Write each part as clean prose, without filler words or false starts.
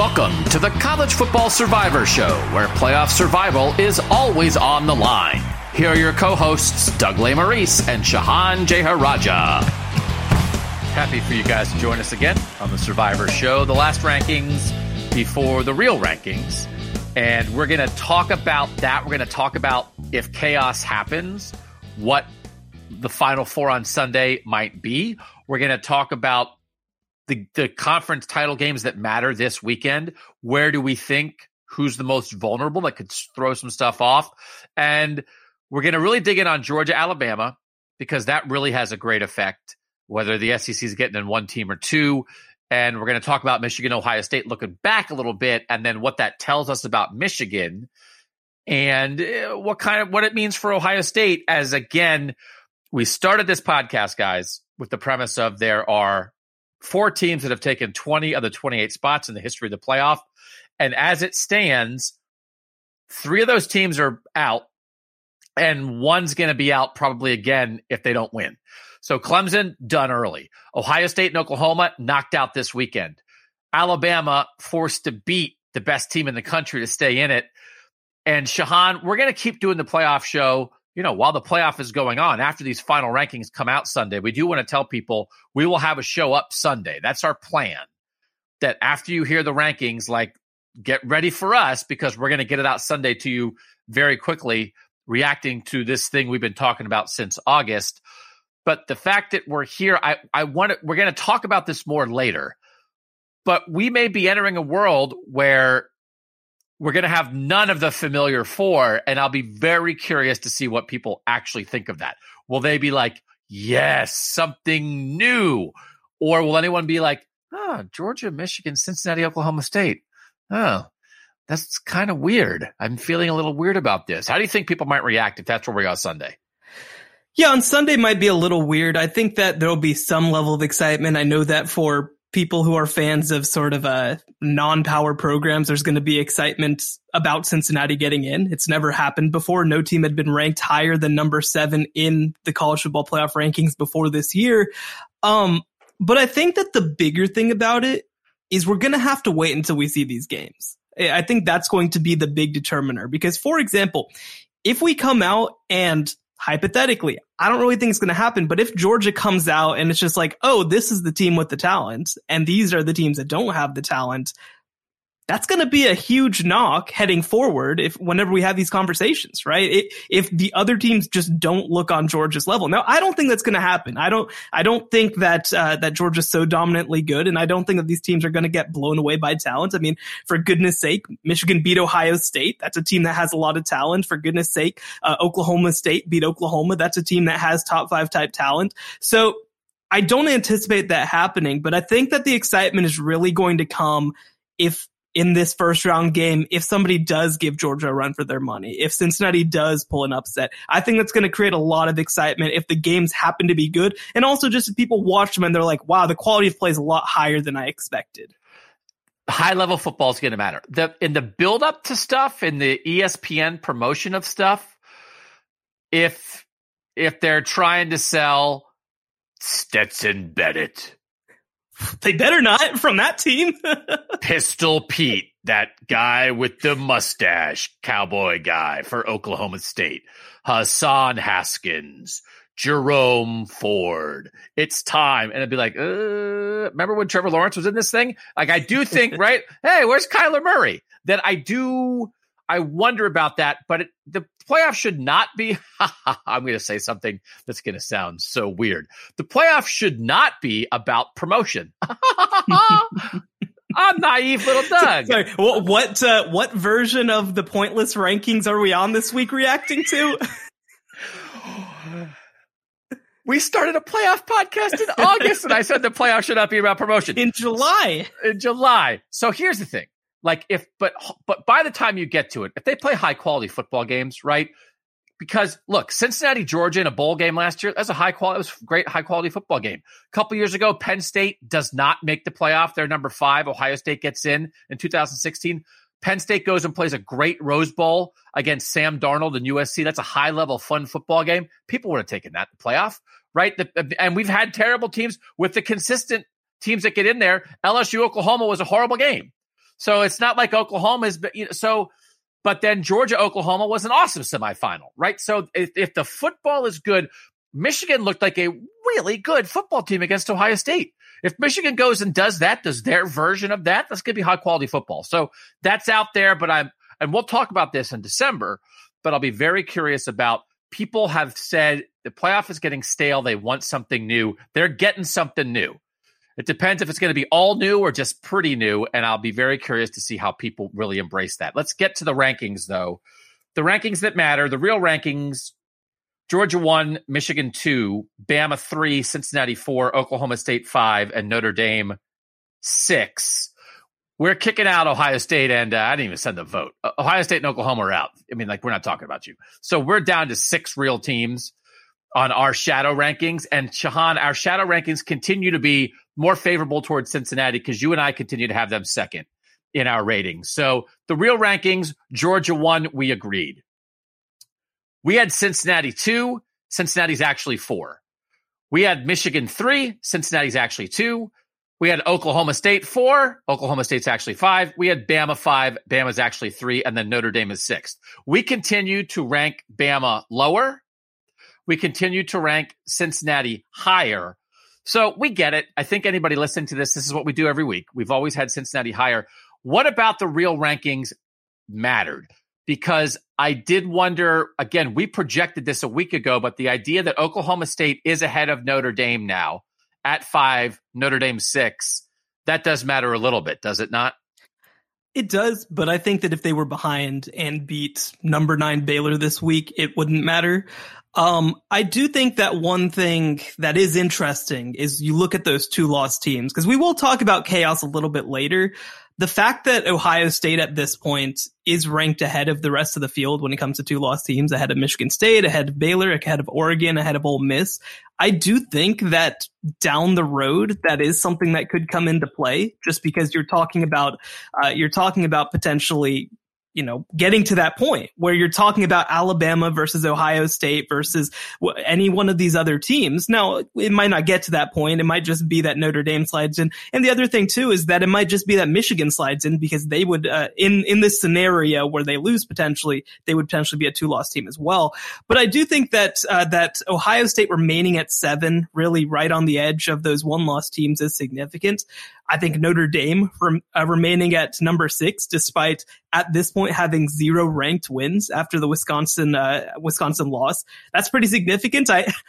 Welcome to the College Football Survivor Show, where playoff survival is always on the line. Here are your co-hosts, Doug Lesmerises and Shahan Jeyarajah. Happy for you guys to join us again on the Survivor Show, the last rankings before the real rankings. And we're going to talk about that. We're going to talk about if chaos happens, what the Final Four on Sunday might be. We're going to talk about the conference title games that matter this weekend. Where do we think who's the most vulnerable that could throw some stuff off? And we're going to really dig in on Georgia, Alabama, because that really has a great effect, whether the SEC is getting in one team or two. And we're going to talk about Michigan, Ohio State, looking back a little bit, and then what that tells us about Michigan and what it means for Ohio State. As again, we started this podcast, guys, with the premise of there are 4 teams that have taken 20 of the 28 spots in the history of the playoff. And as it stands, 3 of those teams are out, and one's going to be out probably again if they don't win. So Clemson, done early. Ohio State and Oklahoma, knocked out this weekend. Alabama, forced to beat the best team in the country to stay in it. And Shahan, we're going to keep doing the playoff show, while the playoff is going on. After these final rankings come out Sunday, we do want to tell people we will have a show up Sunday. That's our plan. That after you hear the rankings, get ready for us, because we're going to get it out Sunday to you very quickly, reacting to this thing we've been talking about since August. But the fact that we're here, we're going to talk about this more later. But we may be entering a world where we're going to have none of the familiar 4, and I'll be very curious to see what people actually think of that. Will they be like, yes, something new? Or will anyone be like, Georgia, Michigan, Cincinnati, Oklahoma State? Oh, that's kind of weird. I'm feeling a little weird about this. How do you think people might react if that's where we are Sunday? Yeah, on Sunday might be a little weird. I think that there'll be some level of excitement. I know that for people who are fans of sort of non-power programs, there's going to be excitement about Cincinnati getting in. It's never happened before. No team had been ranked higher than number 7 in the college football playoff rankings before this year. But I think that the bigger thing about it is we're going to have to wait until we see these games. I think that's going to be the big determiner, because, for example, if we come out and hypothetically, I don't really think it's going to happen, but if Georgia comes out and it's just like, oh, this is the team with the talent, and these are the teams that don't have the talent, that's going to be a huge knock heading forward whenever we have these conversations, right? If the other teams just don't look on Georgia's level. Now, I don't think that's going to happen. I don't think that Georgia's so dominantly good, and I don't think that these teams are going to get blown away by talent. I mean, for goodness sake, Michigan beat Ohio State. That's a team that has a lot of talent. For goodness sake, Oklahoma State beat Oklahoma. That's a team that has top 5 type talent. So I don't anticipate that happening, but I think that the excitement is really going to come if in this first round game, if somebody does give Georgia a run for their money, if Cincinnati does pull an upset. I think that's going to create a lot of excitement if the games happen to be good. And also just if people watch them and they're like, wow, the quality of play is a lot higher than I expected. High level football is going to matter. In the build up to stuff, in the ESPN promotion of stuff, if they're trying to sell Stetson Bennett, they better not from that team. Pistol Pete, that guy with the mustache, cowboy guy for Oklahoma State. Hassan Haskins, Jerome Ford. It's time. And it'd be like, remember when Trevor Lawrence was in this thing? I do think, right? Hey, where's Kyler Murray? That I wonder about that, but the playoff should not be, I'm going to say something that's going to sound so weird. The playoff should not be about promotion. I'm naive little Doug. Sorry, what version of the pointless rankings are we on this week reacting to? We started a playoff podcast in August, and I said the playoff should not be about promotion. In July. So here's the thing. But by the time you get to it, if they play high quality football games, right? Because look, Cincinnati, Georgia in a bowl game last year, that's it was a great high quality football game. A couple years ago, Penn State does not make the playoff. They're number 5. Ohio State gets in 2016. Penn State goes and plays a great Rose Bowl against Sam Darnold and USC. That's a high level, fun football game. People would have taken that playoff, right? And we've had terrible teams with the consistent teams that get in there. LSU, Oklahoma was a horrible game. So it's not like Oklahoma's, but then Georgia-Oklahoma was an awesome semifinal, right? So if the football is good, Michigan looked like a really good football team against Ohio State. If Michigan goes and does their version of that, that's going to be high quality football. So that's out there, and we'll talk about this in December, but I'll be very curious about, people have said the playoff is getting stale. They want something new. They're getting something new. It depends if it's going to be all new or just pretty new, and I'll be very curious to see how people really embrace that. Let's get to the rankings, though. The rankings that matter, the real rankings: Georgia 1, Michigan 2, Bama 3, Cincinnati 4, Oklahoma State 5, and Notre Dame 6. We're kicking out Ohio State, and I didn't even send the vote. Ohio State and Oklahoma are out. I mean, we're not talking about you. So we're down to 6 real teams on our shadow rankings. And Shahan, our shadow rankings continue to be more favorable towards Cincinnati because you and I continue to have them second in our ratings. So the real rankings, Georgia 1, we agreed. We had Cincinnati 2. Cincinnati's actually 4. We had Michigan 3. Cincinnati's actually 2. We had Oklahoma State 4. Oklahoma State's actually 5. We had Bama 5. Bama's actually 3. And then Notre Dame is 6th. We continue to rank Bama lower. We continue to rank Cincinnati higher. So we get it. I think anybody listening to this is what we do every week. We've always had Cincinnati higher. What about the real rankings mattered? Because I did wonder, again, we projected this a week ago, but the idea that Oklahoma State is ahead of Notre Dame now at 5, Notre Dame 6, that does matter a little bit, does it not? It does, but I think that if they were behind and beat number 9 Baylor this week, it wouldn't matter. I do think that one thing that is interesting is you look at those 2 lost teams, because we will talk about chaos a little bit later. The fact that Ohio State at this point is ranked ahead of the rest of the field when it comes to 2 lost teams, ahead of Michigan State, ahead of Baylor, ahead of Oregon, ahead of Ole Miss, I do think that down the road, that is something that could come into play, just because you're talking about potentially, getting to that point where you're talking about Alabama versus Ohio State versus any one of these other teams. Now, it might not get to that point. It might just be that Notre Dame slides in. And the other thing too is that it might just be that Michigan slides in, because they would, in this scenario where they lose potentially, they would potentially be a 2-loss team as well. But I do think that Ohio State remaining at 7, really right on the edge of those 1-loss teams, is significant. I think Notre Dame remaining at number 6, despite at this point having 0 ranked wins after the Wisconsin loss, that's pretty significant.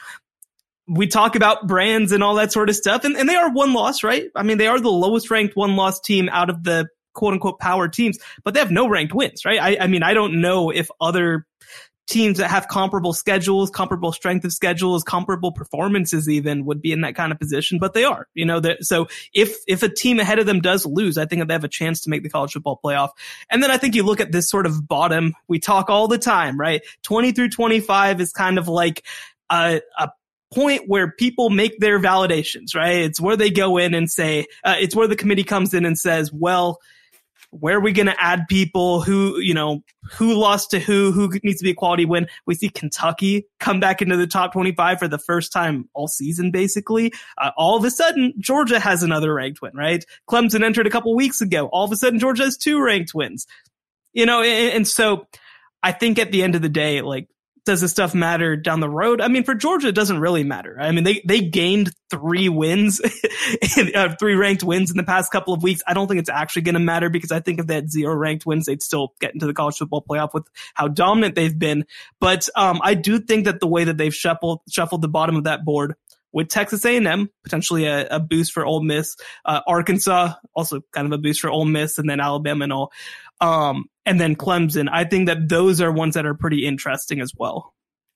We talk about brands and all that sort of stuff, and they are 1 loss, right? I mean, they are the lowest ranked 1-loss team out of the quote unquote power teams, but they have no ranked wins, right? I mean, I don't know if other teams that have comparable schedules, comparable strength of schedules, comparable performances even would be in that kind of position, but they are, so if a team ahead of them does lose, I think that they have a chance to make the college football playoff. And then I think you look at this sort of bottom, we talk all the time, right? 20 through 25 is kind of like a point where people make their validations, right? It's where they go in and say, it's where the committee comes in and says, well, where are we going to add people? Who lost to who needs to be a quality win? We see Kentucky come back into the top 25 for the first time all season, basically. All of a sudden, Georgia has another ranked win, right? Clemson entered a couple weeks ago. All of a sudden, Georgia has 2 ranked wins. And so I think at the end of the day, does this stuff matter down the road? I mean, for Georgia, it doesn't really matter. I mean, they gained 3 wins, 3 ranked wins in the past couple of weeks. I don't think it's actually going to matter, because I think if they had 0 ranked wins, they'd still get into the college football playoff with how dominant they've been. But I do think that the way that they've shuffled the bottom of that board, with Texas A&M, potentially a boost for Ole Miss, Arkansas, also kind of a boost for Ole Miss, and then Alabama and all. And then Clemson, I think that those are ones that are pretty interesting as well.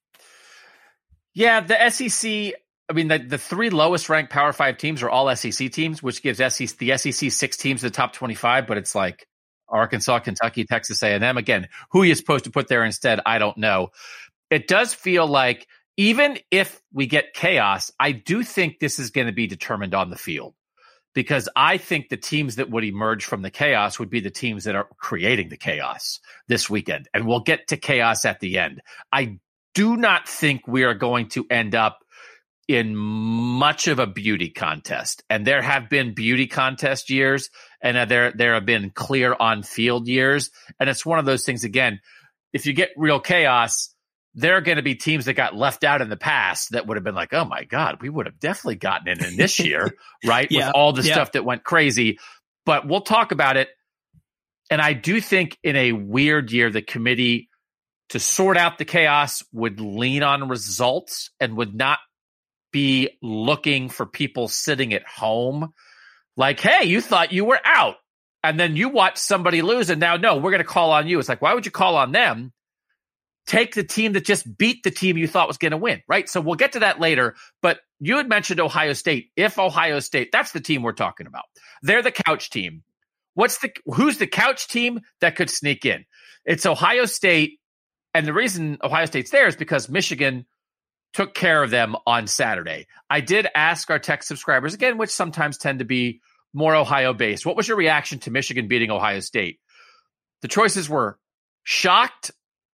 Yeah, the SEC, I mean, the 3 lowest ranked Power 5 teams are all SEC teams, which gives the SEC 6 teams in the top 25, but it's like Arkansas, Kentucky, Texas A&M. Again, who are you supposed to put there instead? I don't know. It does feel like even if we get chaos, I do think this is going to be determined on the field. Because I think the teams that would emerge from the chaos would be the teams that are creating the chaos this weekend. And we'll get to chaos at the end. I do not think we are going to end up in much of a beauty contest. And there have been beauty contest years, and there have been clear on-field years. And it's one of those things, again, if you get real chaos, there are going to be teams that got left out in the past that would have been like, oh my God, we would have definitely gotten in this year, right? With all the stuff that went crazy. But we'll talk about it. And I do think in a weird year, the committee, to sort out the chaos, would lean on results and would not be looking for people sitting at home like, hey, you thought you were out and then you watched somebody lose and now, no, we're going to call on you. It's like, why would you call on them? Take the team that just beat the team you thought was going to win, right? So we'll get to that later. But you had mentioned Ohio State. If Ohio State, that's the team we're talking about. They're the couch team. Who's the couch team that could sneak in? It's Ohio State. And the reason Ohio State's there is because Michigan took care of them on Saturday. I did ask our tech subscribers, again, which sometimes tend to be more Ohio-based, what was your reaction to Michigan beating Ohio State? The choices were shocked,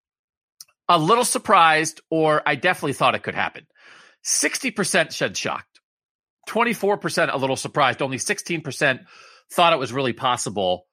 a little surprised, or I definitely thought it could happen. 60% said shocked, 24% a little surprised, only 16% thought it was really possible.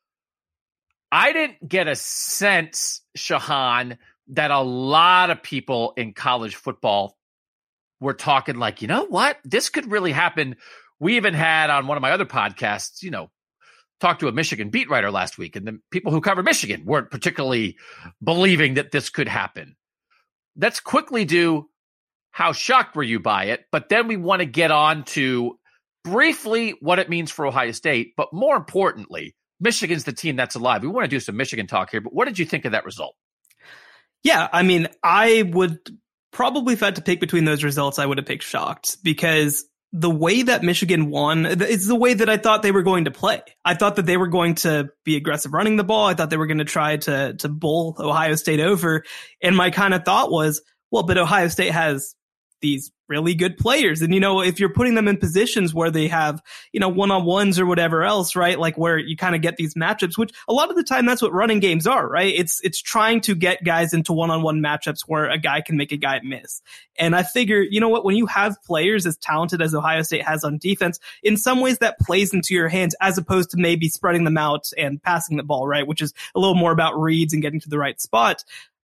I didn't get a sense, Shahan, that a lot of people in college football were talking like, you know what, this could really happen. We even had on one of my other podcasts, talked to a Michigan beat writer last week, and the people who cover Michigan weren't particularly believing that this could happen. Let's quickly do how shocked were you by it, but then we want to get on to briefly what it means for Ohio State, but more importantly, Michigan's the team that's alive. We want to do some Michigan talk here, but what did you think of that result? Yeah, I mean, I would probably, if I had to pick between those results, I would have picked shocked, because the way that Michigan won is the way that I thought they were going to play. I thought that they were going to be aggressive running the ball. I thought they were going to try to bowl Ohio State over. And my kind of thought was, well, but Ohio State has these really good players. And, if you're putting them in positions where they have, one-on-ones or whatever else, right? Like where you kind of get these matchups, which a lot of the time that's what running games are, right? It's trying to get guys into one-on-one matchups where a guy can make a guy miss. And I figure, when you have players as talented as Ohio State has on defense, in some ways that plays into your hands as opposed to maybe spreading them out and passing the ball, right? Which is a little more about reads and getting to the right spot.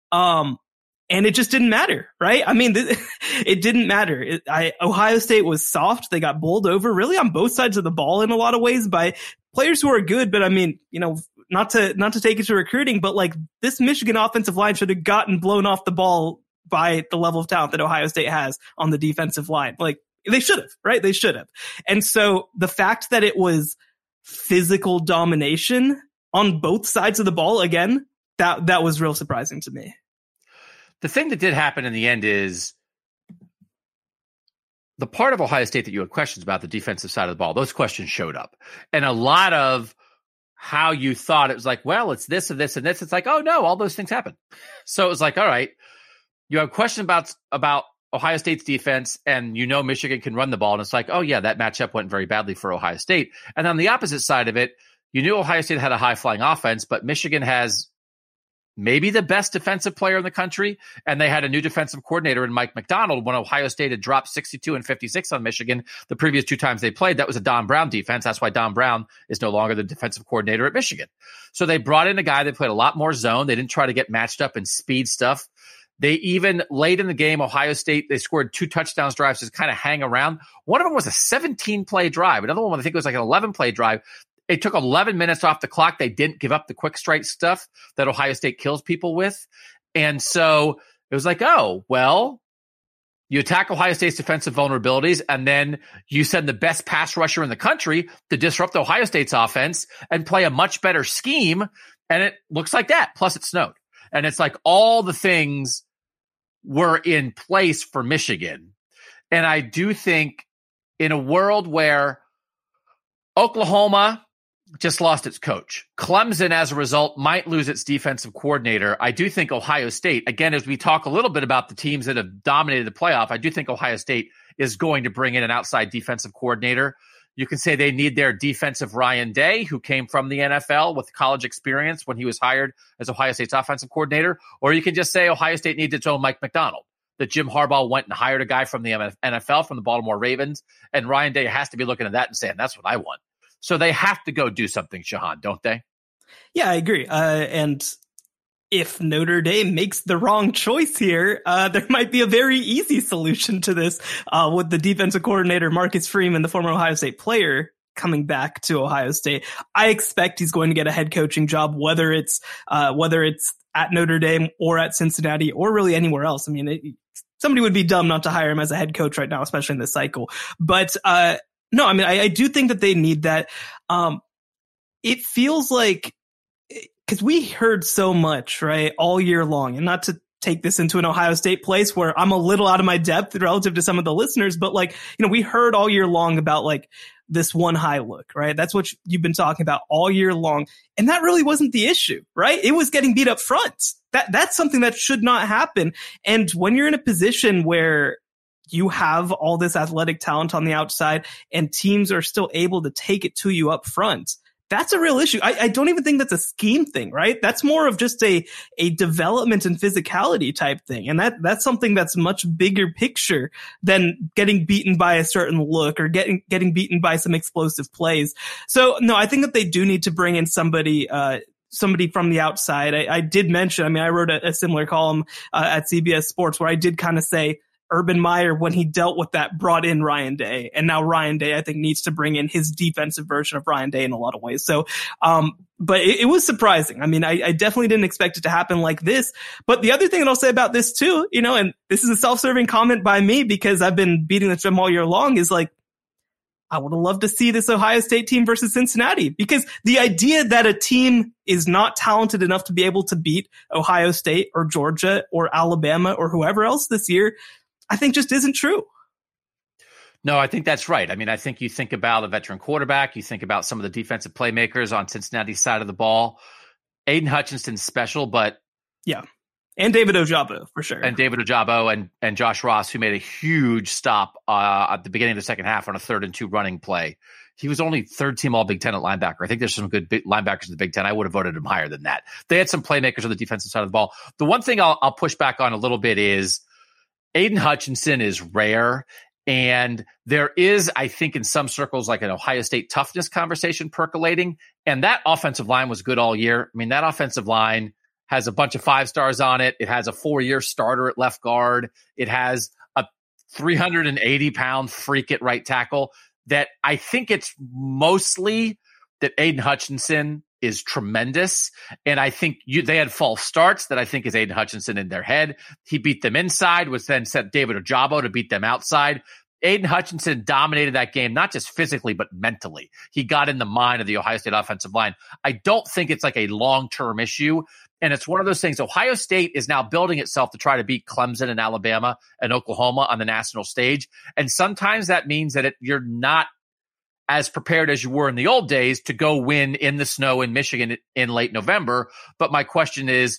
And it just didn't matter, right? I mean, it didn't matter. Ohio State was soft. They got bowled over really on both sides of the ball in a lot of ways by players who are good. But I mean, not to take it to recruiting, but like this Michigan offensive line should have gotten blown off the ball by the level of talent that Ohio State has on the defensive line. Like they should have, right? They should have. And so the fact that it was physical domination on both sides of the ball, again, that was real surprising to me. The thing that did happen in the end is the part of Ohio State that you had questions about, the defensive side of the ball, those questions showed up. And a lot of how you thought it was like, well, it's this and this and this. It's like, oh, no, all those things happen. So it was like, all right, you have a question about Ohio State's defense and Michigan can run the ball. And it's like, oh, yeah, that matchup went very badly for Ohio State. And on the opposite side of it, you knew Ohio State had a high-flying offense, but Michigan has maybe the best defensive player in the country, and they had a new defensive coordinator in Mike Macdonald when Ohio State had dropped 62 and 56 on Michigan the previous two times they played. That was a Don Brown defense. That's why Don Brown is no longer the defensive coordinator at Michigan. So they brought in a guy that played a lot more zone. They didn't try to get matched up in speed stuff. They even, late in the game, Ohio State, they scored 2 touchdowns drives to kind of hang around. One of them was a 17-play drive. Another one, I think it was like an 11-play drive. It took 11 minutes off the clock. They didn't give up the quick strike stuff that Ohio State kills people with. And so it was like, oh, well, you attack Ohio State's defensive vulnerabilities, and then you send the best pass rusher in the country to disrupt Ohio State's offense and play a much better scheme. And it looks like that. Plus it snowed. And it's like all the things were in place for Michigan. And I do think in a world where Oklahoma just lost its coach, Clemson, as a result, might lose its defensive coordinator, I do think Ohio State, again, as we talk a little bit about the teams that have dominated the playoff, I do think Ohio State is going to bring in an outside defensive coordinator. You can say they need their defensive Ryan Day, who came from the NFL with college experience when he was hired as Ohio State's offensive coordinator. Or you can just say Ohio State needs its own Mike Macdonald. that Jim Harbaugh went and hired a guy from the NFL, from the Baltimore Ravens, and Ryan Day has to be looking at that and saying, that's what I want. So they have to go do something, Shahan, don't they? Yeah, I agree. And if Notre Dame makes the wrong choice here, there might be a very easy solution to this with the defensive coordinator, Marcus Freeman, the former Ohio State player, coming back to Ohio State. I expect he's going to get a head coaching job, whether it's at Notre Dame or at Cincinnati or really anywhere else. I mean, somebody would be dumb not to hire him as a head coach right now, especially in this cycle. But no, I mean, I do think that they need that. It feels like, because we heard so much, right, all year long, and not to take this into an Ohio State place where I'm a little out of my depth relative to some of the listeners, but like, we heard all year long about like this one high look, right? That's what you've been talking about all year long. And that really wasn't the issue, right? It was getting beat up front. That's something that should not happen. And when you're in a position where you have all this athletic talent on the outside and teams are still able to take it to you up front, that's a real issue. I don't even think that's a scheme thing, right? That's more of just a development and physicality type thing. And that's something that's much bigger picture than getting beaten by a certain look or getting beaten by some explosive plays. So no, I think that they do need to bring in somebody from the outside. I did mention, I wrote a similar column at CBS Sports where I did kind of say, Urban Meyer, when he dealt with that, brought in Ryan Day. And now Ryan Day, I think, needs to bring in his defensive version of Ryan Day in a lot of ways. So, but it was surprising. I mean, I definitely didn't expect it to happen like this. But the other thing that I'll say about this too, and this is a self-serving comment by me because I've been beating the drum all year long, is like, I would have loved to see this Ohio State team versus Cincinnati, because the idea that a team is not talented enough to be able to beat Ohio State or Georgia or Alabama or whoever else this year, I think just isn't true. No, I think that's right. I mean, I think you think about a veteran quarterback, you think about some of the defensive playmakers on Cincinnati's side of the ball. Aiden Hutchinson's special, but yeah. And David Ojabo, for sure. And David Ojabo and Josh Ross, who made a huge stop at the beginning of the second half on a 3rd and 2 running play. He was only 3rd team All Big Ten at linebacker. I think there's some good linebackers in the Big Ten. I would have voted him higher than that. They had some playmakers on the defensive side of the ball. The one thing I'll push back on a little bit is Aiden Hutchinson is rare. And there is, I think, in some circles, like an Ohio State toughness conversation percolating. And that offensive line was good all year. I mean, that offensive line has a bunch of 5 stars on it. It has a 4-year starter at left guard. It has a 380-pound freak at right tackle. That I think it's mostly that Aiden Hutchinson is tremendous. And I think they had false starts that I think is Aiden Hutchinson in their head. He beat them inside, was then sent David Ojabo to beat them outside. Aiden Hutchinson dominated that game, not just physically, but mentally. He got in the mind of the Ohio State offensive line. I don't think it's like a long-term issue. And it's one of those things. Ohio State is now building itself to try to beat Clemson and Alabama and Oklahoma on the national stage. And sometimes that means that you're not as prepared as you were in the old days to go win in the snow in Michigan in late November. But my question is,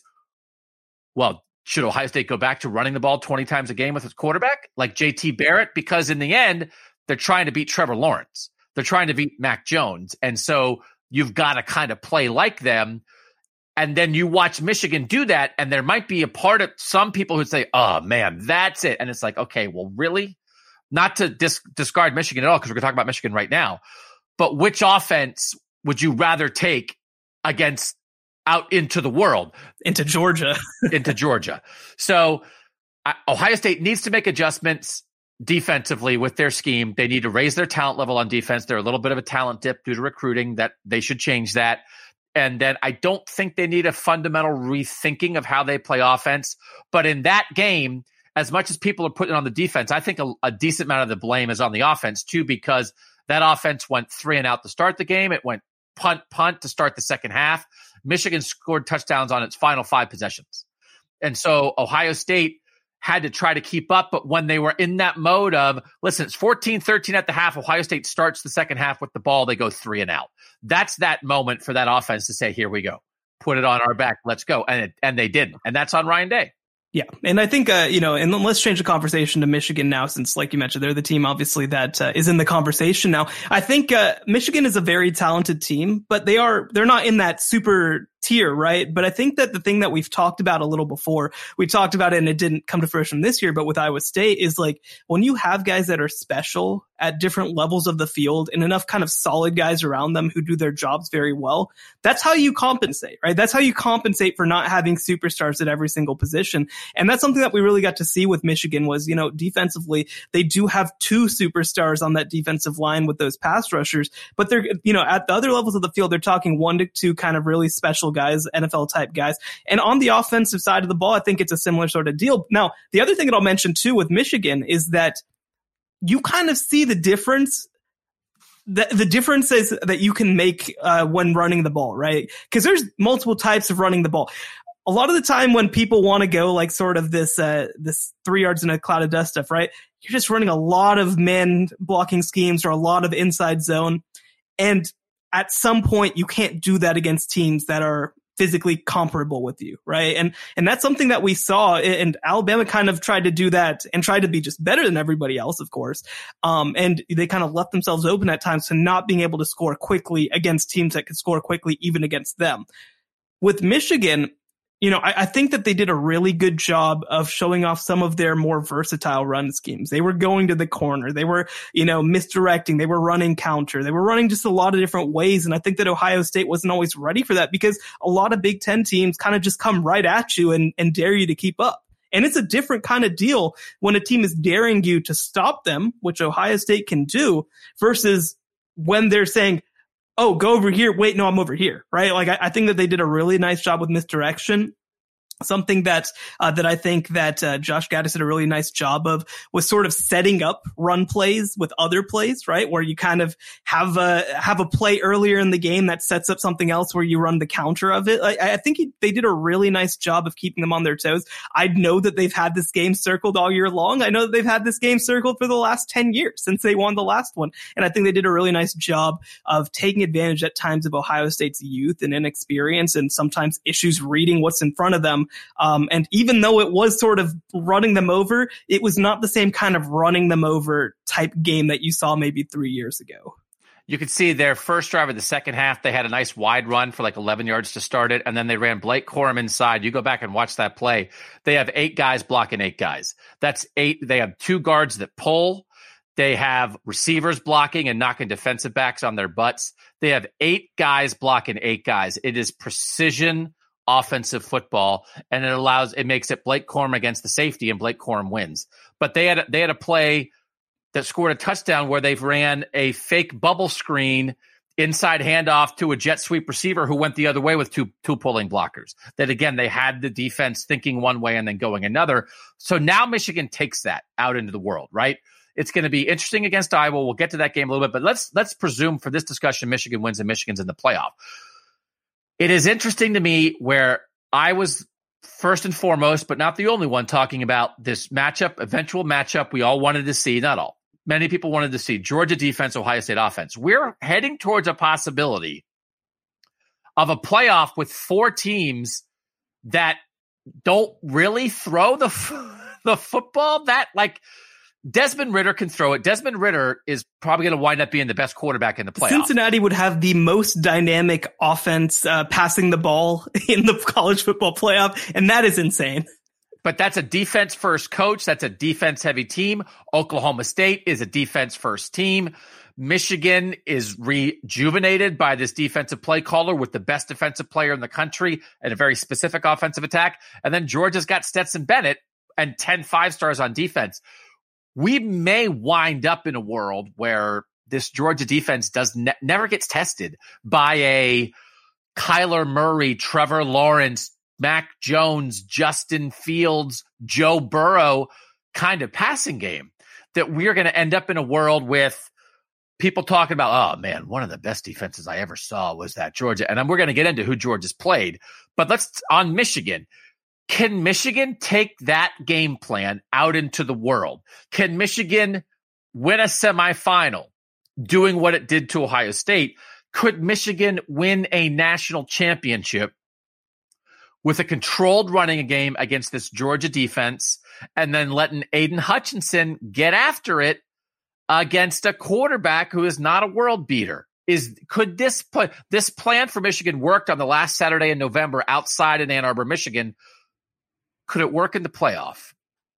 well, should Ohio State go back to running the ball 20 times a game with its quarterback like JT Barrett? Because in the end, they're trying to beat Trevor Lawrence. They're trying to beat Mac Jones. And so you've got to kind of play like them. And then you watch Michigan do that, and there might be a part of some people who say, oh, man, that's it. And it's like, okay, well, really? Not to discard Michigan at all, because we're going to talk about Michigan right now. But which offense would you rather take against out into the world? Into Georgia. Into Georgia. So Ohio State needs to make adjustments defensively with their scheme. They need to raise their talent level on defense. They're a little bit of a talent dip due to recruiting. That they should change that. And then I don't think they need a fundamental rethinking of how they play offense. But in that game, as much as people are putting on the defense, I think a decent amount of the blame is on the offense too, because that offense went 3 and out to start the game. It went punt to start the second half. Michigan scored touchdowns on its final 5 possessions. And so Ohio State had to try to keep up. But when they were in that mode of, listen, it's 14-13 at the half, Ohio State starts the second half with the ball, they go 3 and out. That's that moment for that offense to say, here we go. Put it on our back. Let's go. And they didn't. And that's on Ryan Day. Yeah. And I think, and let's change the conversation to Michigan now, since, like you mentioned, they're the team, obviously, that is in the conversation now. I think Michigan is a very talented team, but they're not in that super tier, right? But I think that the thing that we've talked about a little before, we talked about it and it didn't come to fruition this year, but with Iowa State is like when you have guys that are special at different levels of the field and enough kind of solid guys around them who do their jobs very well, that's how you compensate, right? That's how you compensate for not having superstars at every single position. And that's something that we really got to see with Michigan was, defensively, they do have two superstars on that defensive line with those pass rushers, but they're, at the other levels of the field, they're talking 1 to 2 kind of really special guys, NFL type guys. And on the offensive side of the ball, I think it's a similar sort of deal. Now, the other thing that I'll mention too with Michigan is that you kind of see the difference. The difference is that you can make when running the ball, right? Because there's multiple types of running the ball. A lot of the time when people want to go like sort of this 3 yards in a cloud of dust stuff, right? You're just running a lot of man blocking schemes or a lot of inside zone. And at some point you can't do that against teams that are physically comparable with you, right? And that's something that we saw, and Alabama kind of tried to do that and tried to be just better than everybody else, of course. And they kind of left themselves open at times to not being able to score quickly against teams that could score quickly even against them. With Michigan, I think that they did a really good job of showing off some of their more versatile run schemes. They were going to the corner. They were, misdirecting. They were running counter. They were running just a lot of different ways. And I think that Ohio State wasn't always ready for that because a lot of Big Ten teams kind of just come right at you and dare you to keep up. And it's a different kind of deal when a team is daring you to stop them, which Ohio State can do, versus when they're saying, oh, go over here. Wait, no, I'm over here, right? Like, I think that they did a really nice job with misdirection. Something that I think that Josh Gaddis did a really nice job of was sort of setting up run plays with other plays, right? Where you kind of have a play earlier in the game that sets up something else where you run the counter of it. I think they did a really nice job of keeping them on their toes. I know that they've had this game circled all year long. I know that they've had this game circled for the last 10 years since they won the last one. And I think they did a really nice job of taking advantage at times of Ohio State's youth and inexperience and sometimes issues reading what's in front of them. And even though it was sort of running them over, it was not the same kind of running them over type game that you saw maybe 3 years ago. You could see their first drive of the second half, they had a nice wide run for like 11 yards to start it, and then they ran Blake Corum inside. You go back and watch that play. They have 8 guys blocking 8 guys. That's 8. They have 2 guards that pull. They have receivers blocking and knocking defensive backs on their butts. They have 8 guys blocking 8 guys. It is precision offensive football, and it makes it Blake Corum against the safety, and Blake Corum wins. But they had a play that scored a touchdown where they've ran a fake bubble screen inside handoff to a jet sweep receiver who went the other way with two pulling blockers. That again, they had the defense thinking one way and then going another. So now Michigan takes that out into the world, right? It's going to be interesting against Iowa. We'll get to that game a little bit, but let's presume for this discussion Michigan wins and Michigan's in the playoff. It is interesting to me where I was first and foremost, but not the only one, talking about this eventual matchup we all wanted to see. Not all. Many people wanted to see Georgia defense, Ohio State offense. We're heading towards a possibility of a playoff with 4 teams that don't really throw the football. That, like, Desmond Ridder can throw it. Desmond Ridder is probably going to wind up being the best quarterback in the playoff. Cincinnati would have the most dynamic offense passing the ball in the college football playoff, and that is insane. But that's a defense-first coach. That's a defense-heavy team. Oklahoma State is a defense-first team. Michigan is rejuvenated by this defensive play caller with the best defensive player in the country and a very specific offensive attack. And then Georgia's got Stetson Bennett and 10 5-stars on defense. We may wind up in a world where this Georgia defense never gets tested by a Kyler Murray, Trevor Lawrence, Mac Jones, Justin Fields, Joe Burrow kind of passing game. That we're going to end up in a world with people talking about, oh man, one of the best defenses I ever saw was that Georgia. And we're going to get into who Georgia's played. But on Michigan. Can Michigan take that game plan out into the world? Can Michigan win a semifinal doing what it did to Ohio State? Could Michigan win a national championship with a controlled running game against this Georgia defense and then letting Aiden Hutchinson get after it against a quarterback who is not a world beater? Could this plan for Michigan worked on the last Saturday in November outside in Ann Arbor, Michigan? Could it work in the playoff?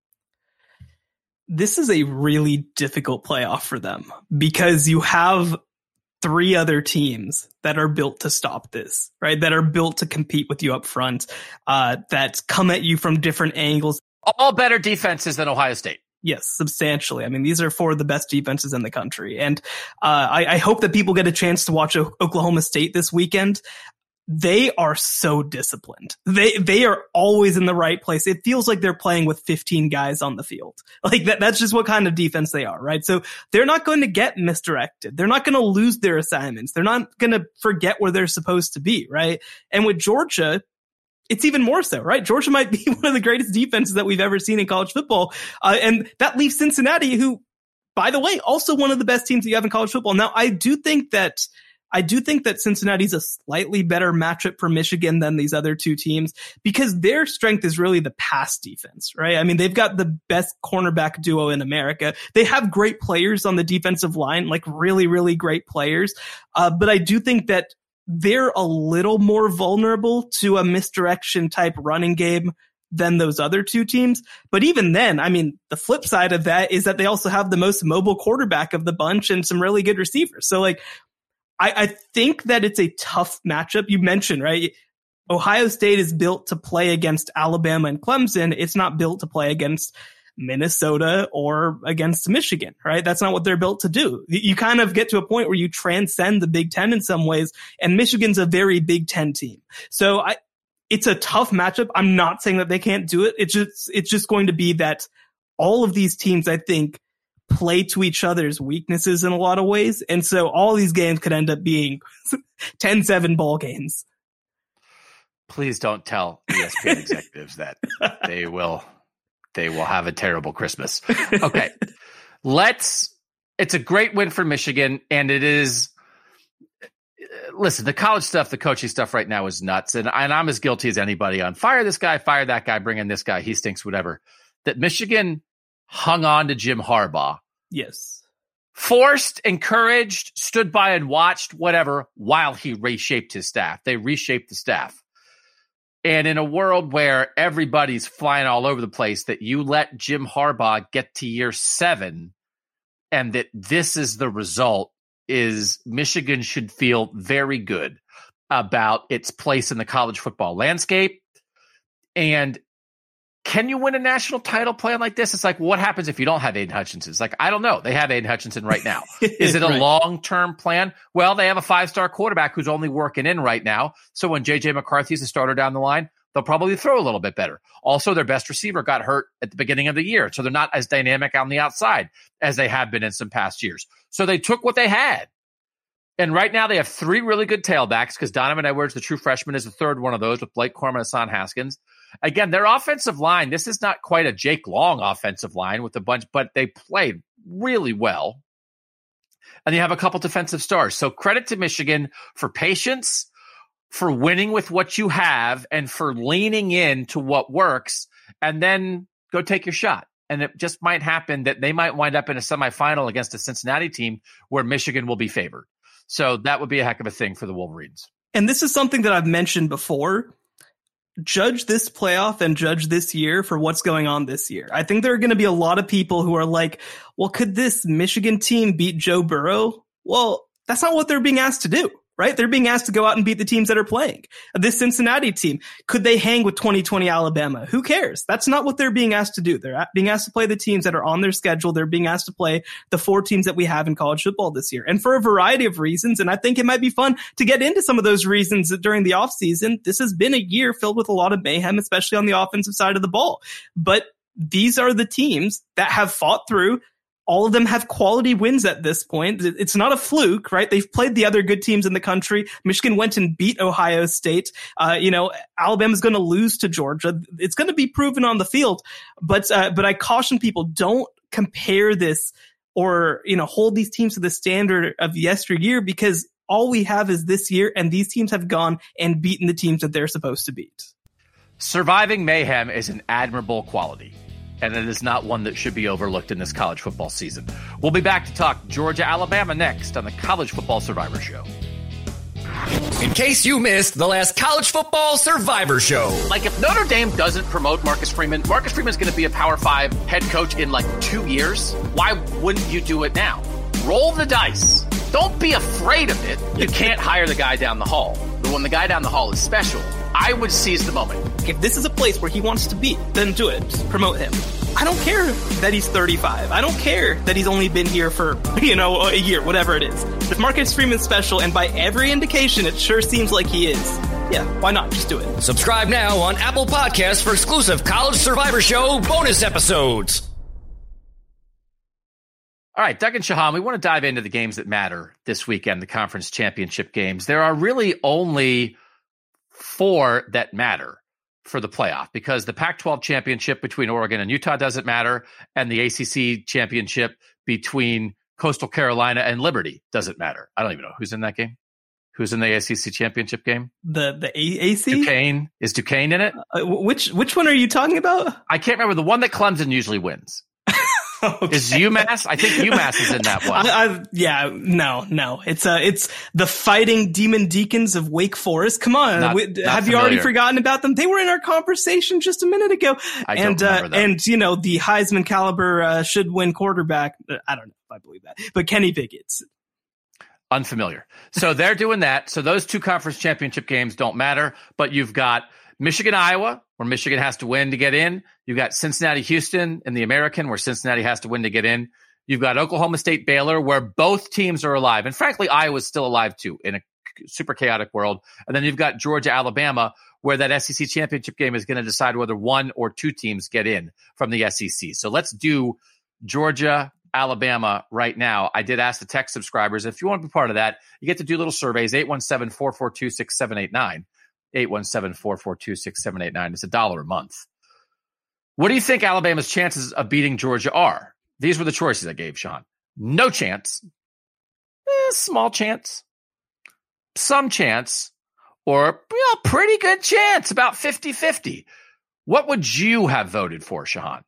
This is a really difficult playoff for them because you have 3 other teams that are built to stop this, right? That are built to compete with you up front, that come at you from different angles. All better defenses than Ohio State. Yes, substantially. I mean, these are 4 of the best defenses in the country. And I hope that people get a chance to watch Oklahoma State this weekend. They are so disciplined. They are always in the right place. It feels like they're playing with 15 guys on the field. Like that's just what kind of defense they are, right? So they're not going to get misdirected. They're not going to lose their assignments. They're not going to forget where they're supposed to be, right? And with Georgia, it's even more so, right? Georgia might be one of the greatest defenses that we've ever seen in college football. And that leaves Cincinnati, who, by the way, also one of the best teams that you have in college football. Now, I do think that Cincinnati's a slightly better matchup for Michigan than these other 2 teams because their strength is really the pass defense, right? I mean, they've got the best cornerback duo in America. They have great players on the defensive line, like really, really great players. But I do think that they're a little more vulnerable to a misdirection type running game than those other 2 teams. But even then, I mean, the flip side of that is that they also have the most mobile quarterback of the bunch and some really good receivers. So like, I think that it's a tough matchup. You mentioned, right? Ohio State is built to play against Alabama and Clemson. It's not built to play against Minnesota or against Michigan, right? That's not what they're built to do. You kind of get to a point where you transcend the Big Ten in some ways, and Michigan's a very Big Ten team. So it's a tough matchup. I'm not saying that they can't do it. It's just going to be that all of these teams, I think, play to each other's weaknesses in a lot of ways. And so all these games could end up being 10-7 ball games. Please don't tell ESPN executives that. They will have a terrible Christmas. Okay. It's a great win for Michigan, and it is, listen, the college stuff, the coaching stuff right now is nuts. And I'm as guilty as anybody on fire this guy, fire that guy, bring in this guy, he stinks, whatever. That Michigan hung on to Jim Harbaugh. Yes. Forced, encouraged, stood by and watched, whatever, while he reshaped his staff. They reshaped the staff. And in a world where everybody's flying all over the place, that you let Jim Harbaugh get to year 7 and that this is the result, is Michigan should feel very good about its place in the college football landscape. And can you win a national title playing like this? It's like, what happens if you don't have Aiden Hutchinson? It's like, I don't know. They have Aiden Hutchinson right now. Is it a right. long-term plan? Well, they have a 5-star quarterback who's only working in right now. So when J.J. McCarthy's a starter down the line, they'll probably throw a little bit better. Also, their best receiver got hurt at the beginning of the year, so they're not as dynamic on the outside as they have been in some past years. So they took what they had. And right now they have 3 really good tailbacks because Donovan Edwards, the true freshman, is the 3rd one of those with Blake Corum and Hassan Haskins. Again, their offensive line, this is not quite a Jake Long offensive line with a bunch, but they played really well. And you have a couple defensive stars. So credit to Michigan for patience, for winning with what you have, and for leaning into what works, and then go take your shot. And it just might happen that they might wind up in a semifinal against a Cincinnati team where Michigan will be favored. So that would be a heck of a thing for the Wolverines. And this is something that I've mentioned before. Judge this playoff and judge this year for what's going on this year. I think there are going to be a lot of people who are like, well, could this Michigan team beat Joe Burrow? Well, that's not what they're being asked to do, right? They're being asked to go out and beat the teams that are playing. This Cincinnati team, could they hang with 2020 Alabama? Who cares? That's not what they're being asked to do. They're being asked to play the teams that are on their schedule. They're being asked to play the 4 teams that we have in college football this year. And for a variety of reasons, and I think it might be fun to get into some of those reasons during the offseason. This has been a year filled with a lot of mayhem, especially on the offensive side of the ball. But these are the teams that have fought through. All of them have quality wins at this point. It's not a fluke, right? They've played the other good teams in the country. Michigan went and beat Ohio State. Alabama's going to lose to Georgia. It's going to be proven on the field. But I caution people, don't compare this or, hold these teams to the standard of yesteryear, because all we have is this year, and these teams have gone and beaten the teams that they're supposed to beat. Surviving mayhem is an admirable quality. and it is not one that should be overlooked in this college football season. We'll be back to talk Georgia, Alabama next on the College Football Survivor Show. In case you missed the last College Football Survivor Show. Like, if Notre Dame doesn't promote Marcus Freeman's going to be a Power 5 head coach in like 2 years. Why wouldn't you do it now? Roll the dice. Don't be afraid of it. You can't hire the guy down the hall. But when the guy down the hall is special, I would seize the moment. If this is a place where he wants to be, then do it. Just promote him. I don't care that he's 35. I don't care that he's only been here for, a year, whatever it is. If Marcus Freeman's special, and by every indication, it sure seems like he is, yeah, why not? Just do it. Subscribe now on Apple Podcasts for exclusive College Survivor Show bonus episodes. All right, Doug and Shahan, we want to dive into the games that matter this weekend, the conference championship games. There are really only 4 that matter for the playoff, because the Pac-12 championship between Oregon and Utah doesn't matter, and the ACC championship between Coastal Carolina and Liberty doesn't matter. I don't even know who's in that game. Who's in the ACC championship game? The AAC? Duquesne. Is Duquesne in it? Which one are you talking about? I can't remember. The one that Clemson usually wins. Okay. Is UMass? I think UMass is in that one. No. It's the Fighting Demon Deacons of Wake Forest. Come on. Not have familiar. You already forgotten about them? They were in our conversation just a minute ago. I don't remember them. And the Heisman caliber should win quarterback. I don't know if I believe that, but Kenny Pickett's. Unfamiliar. So they're doing that. So those 2 conference championship games don't matter, but you've got Michigan, Iowa, where Michigan has to win to get in. You've got Cincinnati, Houston in the American, where Cincinnati has to win to get in. You've got Oklahoma State, Baylor, where both teams are alive. And frankly, Iowa's still alive too in a super chaotic world. And then you've got Georgia, Alabama, where that SEC championship game is going to decide whether 1 or 2 teams get in from the SEC. So let's do Georgia, Alabama right now. I did ask the tech subscribers, if you want to be part of that, you get to do little surveys, 817-442-6789. 817-442-6789. It's $1 a month. What do you think Alabama's chances of beating Georgia are? These were the choices I gave, Sean. No chance. Small chance. Some chance. Or pretty good chance. About 50-50. What would you have voted for, Shahan?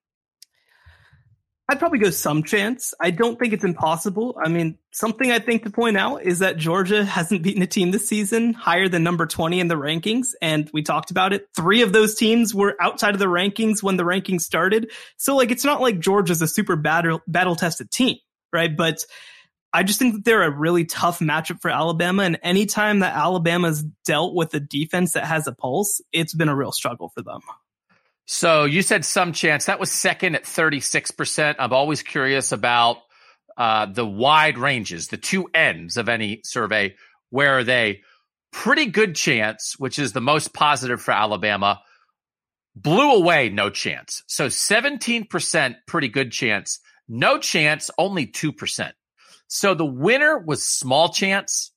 I'd probably go some chance. I don't think it's impossible. I mean, something I think to point out is that Georgia hasn't beaten a team this season higher than number 20 in the rankings. And we talked about it. 3 of those teams were outside of the rankings when the rankings started. So it's not like Georgia's a super battle tested team, right? But I just think that they're a really tough matchup for Alabama. And anytime that Alabama's dealt with a defense that has a pulse, it's been a real struggle for them. So you said some chance. That was second at 36%. I'm always curious about the wide ranges, the 2 ends of any survey. Where are they? Pretty good chance, which is the most positive for Alabama. Blew away no chance. So 17% pretty good chance. No chance, only 2%. So the winner was small chance,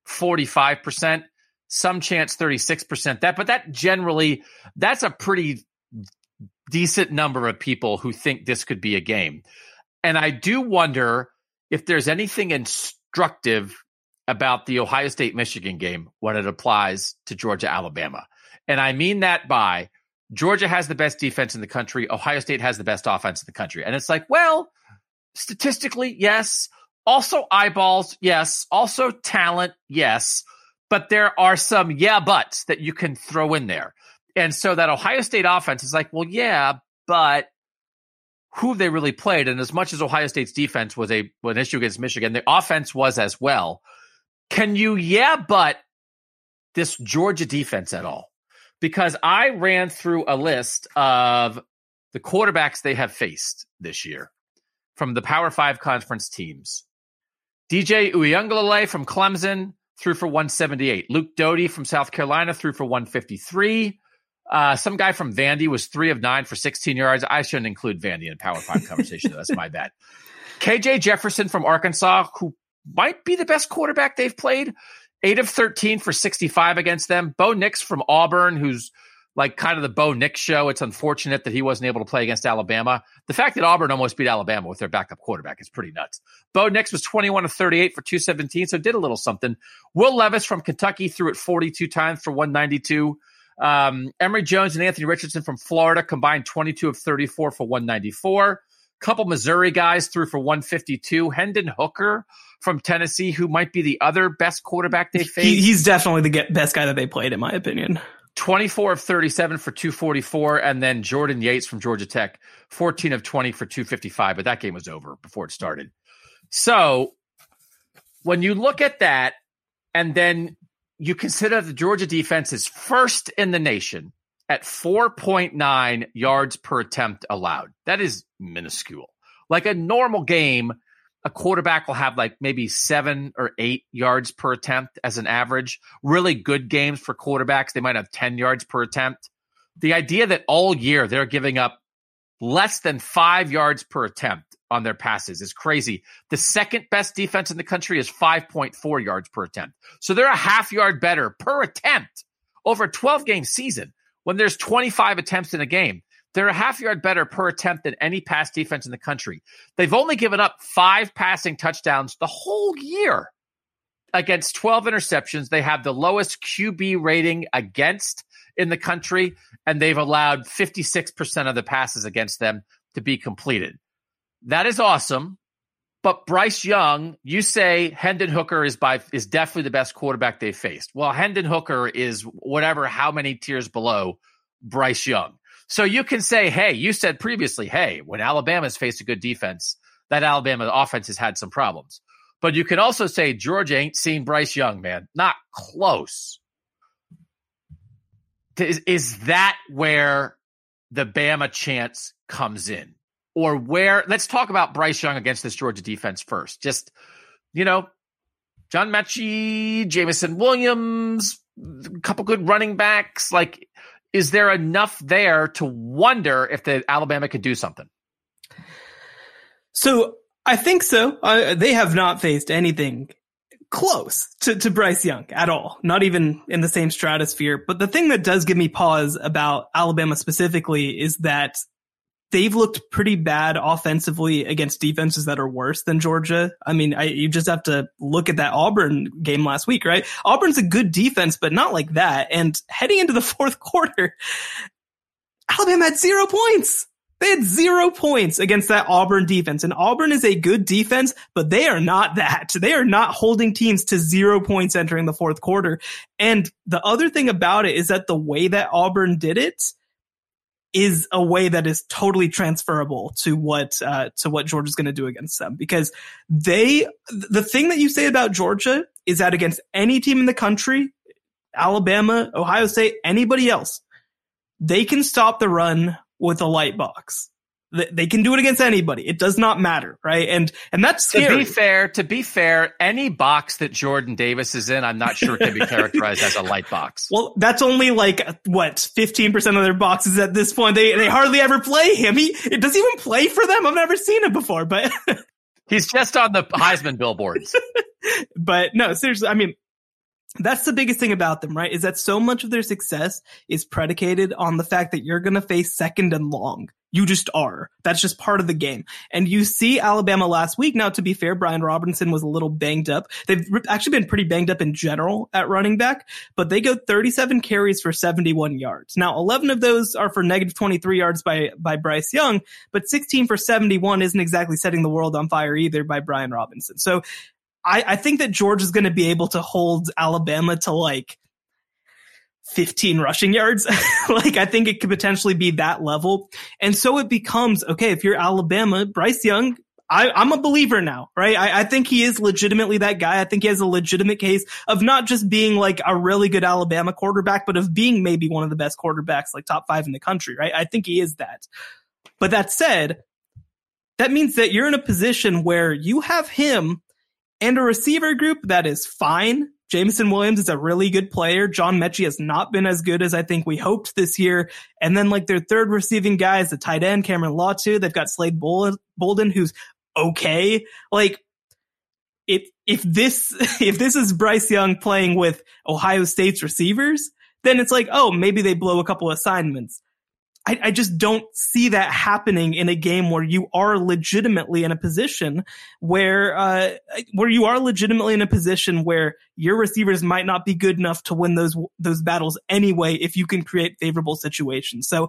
45%. Some chance, 36%. But that's a pretty decent number of people who think this could be a game. And I do wonder if there's anything instructive about the Ohio State-Michigan game when it applies to Georgia-Alabama. And I mean that by Georgia has the best defense in the country. Ohio State has the best offense in the country. And it's like, well, statistically, yes. Also eyeballs, yes. Also talent, yes. But there are some buts that you can throw in there. And so that Ohio State offense is like, well, yeah, but who have they really played? And as much as Ohio State's defense was an issue against Michigan, the offense was as well. Can you but this Georgia defense at all? Because I ran through a list of the quarterbacks they have faced this year from the Power 5 conference teams. DJ Uiagalelei from Clemson threw for 178. Luke Doty from South Carolina threw for 153. Some guy from Vandy was 3 of 9 for 16 yards. I shouldn't include Vandy in Power 5 conversation. That's my bad. KJ Jefferson from Arkansas, who might be the best quarterback they've played, 8 of 13 for 65 against them. Bo Nix from Auburn, who's like kind of the Bo Nix show. It's unfortunate that he wasn't able to play against Alabama. The fact that Auburn almost beat Alabama with their backup quarterback is pretty nuts. Bo Nix was 21 of 38 for 217, so did a little something. Will Levis from Kentucky threw it 42 times for 192. Emory Jones and Anthony Richardson from Florida combined 22 of 34 for 194. Couple Missouri guys threw for 152. Hendon Hooker from Tennessee, who might be the other best quarterback they faced. He's definitely the best guy that they played, in my opinion. 24 of 37 for 244. And then Jordan Yates from Georgia Tech, 14 of 20 for 255. But that game was over before it started. So when you look at that, and then you consider the Georgia defense is first in the nation at 4.9 yards per attempt allowed. That is minuscule. Like a normal game, a quarterback will have like maybe 7 or 8 yards per attempt as an average. Really good games for quarterbacks, they might have 10 yards per attempt. The idea that all year they're giving up less than 5 yards per attempt on their passes is crazy. The second best defense in the country is 5.4 yards per attempt. So they're a half yard better per attempt over a 12-game season. When there's 25 attempts in a game, they're a half yard better per attempt than any pass defense in the country. They've only given up 5 passing touchdowns the whole year against 12 interceptions. They have the lowest QB rating against in the country, and they've allowed 56% of the passes against them to be completed. That is awesome. But Bryce Young, you say Hendon Hooker is definitely the best quarterback they've faced. Well, Hendon Hooker is how many tiers below Bryce Young. So you can say, hey, you said previously, hey, when Alabama's faced a good defense, that Alabama offense has had some problems. But you can also say Georgia ain't seen Bryce Young, man. Not close. Is that where the Bama chance comes in? Or let's talk about Bryce Young against this Georgia defense first. Just, John Mechie, Jameson Williams, a couple good running backs. Like, is there enough there to wonder if the Alabama could do something? So I think so. They have not faced anything close to Bryce Young at all, not even in the same stratosphere. But the thing that does give me pause about Alabama specifically is that they've looked pretty bad offensively against defenses that are worse than Georgia. I mean, you just have to look at that Auburn game last week, right? Auburn's a good defense, but not like that. And heading into the fourth quarter, Alabama had 0 points. They had 0 points against that Auburn defense. And Auburn is a good defense, but they are not that. They are not holding teams to 0 points entering the fourth quarter. And the other thing about it is that the way that Auburn did it is a way that is totally transferable to what Georgia's going to do against them, because the thing that you say about Georgia is that against any team in the country, Alabama, Ohio State, anybody else, they can stop the run with a light box. They can do it against anybody. It does not matter, right? And that's scary. To be fair, any box that Jordan Davis is in, I'm not sure can be characterized as a light box. Well, that's only 15% of their boxes at this point. They hardly ever play him. It doesn't even play for them. I've never seen him before, but he's just on the Heisman billboards. But no, seriously, I mean, that's the biggest thing about them, right? Is that so much of their success is predicated on the fact that you're going to face second and long. You just are. That's just part of the game. And you see Alabama last week. Now, to be fair, Brian Robinson was a little banged up. They've actually been pretty banged up in general at running back, but they go 37 carries for 71 yards. Now, 11 of those are for negative 23 yards by Bryce Young, but 16 for 71 isn't exactly setting the world on fire either by Brian Robinson. So I think that Georgia's going to be able to hold Alabama to 15 rushing yards. I think it could potentially be that level. And so it becomes, okay, if you're Alabama, Bryce Young, I'm a believer now, right? I think he is legitimately that guy. I think he has a legitimate case of not just being a really good Alabama quarterback, but of being maybe one of the best quarterbacks, top 5 in the country, right? I think he is that. But that said, that means that you're in a position where you have him and a receiver group that is fine. Jameson Williams is a really good player. John Mechie has not been as good as I think we hoped this year. And then their third receiving guy is the tight end, Cameron Latu. They've got Slade Bolden, who's okay. If this is Bryce Young playing with Ohio State's receivers, then it's maybe they blow a couple assignments. I just don't see that happening in a game where you are legitimately in a position where your receivers might not be good enough to win those battles anyway if you can create favorable situations. So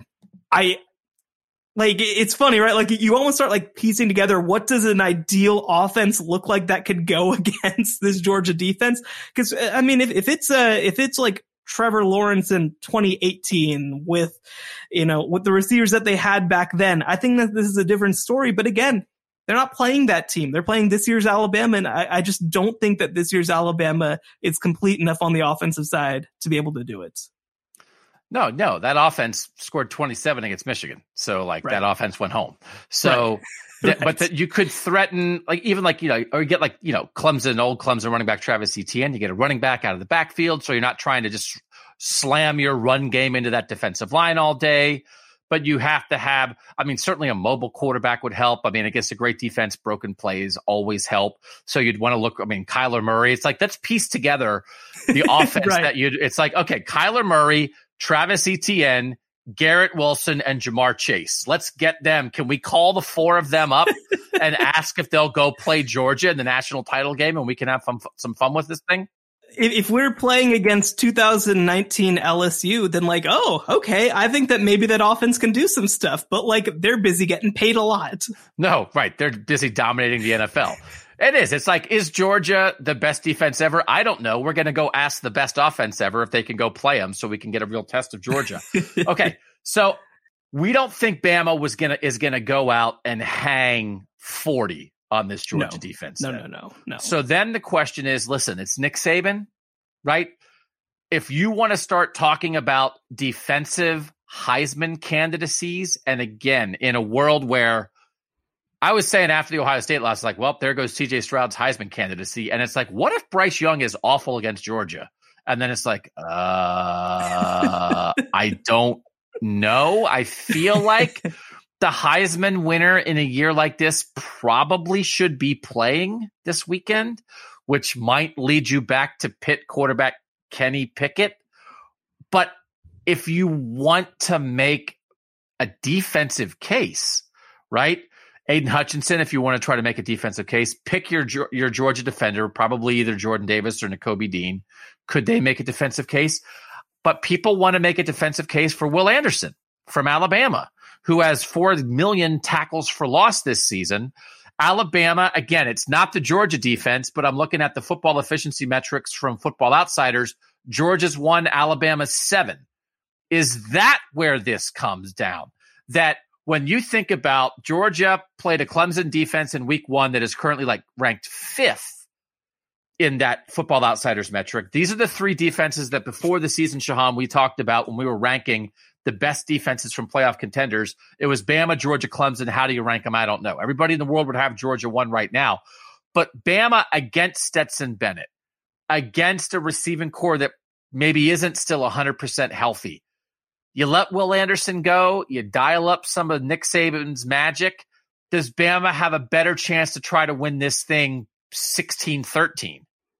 it's funny, right? Like you almost start like piecing together what does an ideal offense look like that could go against this Georgia defense? Because I mean, if it's like Trevor Lawrence in 2018 with the receivers that they had back then, I think that this is a different story. But again, they're not playing that team. They're playing this year's Alabama. And I just don't think that this year's Alabama is complete enough on the offensive side to be able to do it. No, that offense scored 27 against Michigan. So right. That offense went home. So, right. But you could threaten or you get Clemson, old Clemson running back Travis Etienne. You get a running back out of the backfield. So you're not trying to just slam your run game into that defensive line all day. But you have to have, certainly a mobile quarterback would help. Against a great defense, broken plays always help. So you'd want to look, Kyler Murray. It's like, let's piece together the offense right. It's like, okay, Kyler Murray, Travis Etienne, Garrett Wilson, and Jamar Chase. Let's get them. Can we call the four of them up and ask if they'll go play Georgia in the national title game and we can have some fun with this thing? If we're playing against 2019 LSU, then okay, I think that maybe that offense can do some stuff, but they're busy getting paid a lot. No, right. They're busy dominating the NFL. It is. It's like, is Georgia the best defense ever? I don't know. We're going to go ask the best offense ever if they can go play them so we can get a real test of Georgia. Okay. So we don't think Bama is going to go out and hang 40 on this Georgia defense. No. So then the question is, listen, it's Nick Saban, right? If you want to start talking about defensive Heisman candidacies, and again, in a world where I was saying after the Ohio State loss, there goes CJ Stroud's Heisman candidacy. And it's like, what if Bryce Young is awful against Georgia? And then it's like, I don't know. I feel like the Heisman winner in a year like this probably should be playing this weekend, which might lead you back to Pitt quarterback Kenny Pickett. But if you want to make a defensive case, right? Aiden Hutchinson, if you want to try to make a defensive case, pick your Georgia defender, probably either Jordan Davis or Nakobe Dean. Could they make a defensive case? But people want to make a defensive case for Will Anderson from Alabama, who has 4 million tackles for loss this season. Alabama, again, it's not the Georgia defense, but I'm looking at the football efficiency metrics from Football Outsiders. Georgia's 1, Alabama's 7. Is that where this comes down? That when you think about Georgia played a Clemson defense in week 1 that is currently ranked 5th in that Football Outsiders metric. These are the 3 defenses that before the season, Shahan, we talked about when we were ranking the best defenses from playoff contenders. It was Bama, Georgia, Clemson. How do you rank them? I don't know. Everybody in the world would have Georgia 1 right now. But Bama against Stetson Bennett, against a receiving core that maybe isn't still 100% healthy. You let Will Anderson go. You dial up some of Nick Saban's magic. Does Bama have a better chance to try to win this thing 16-13?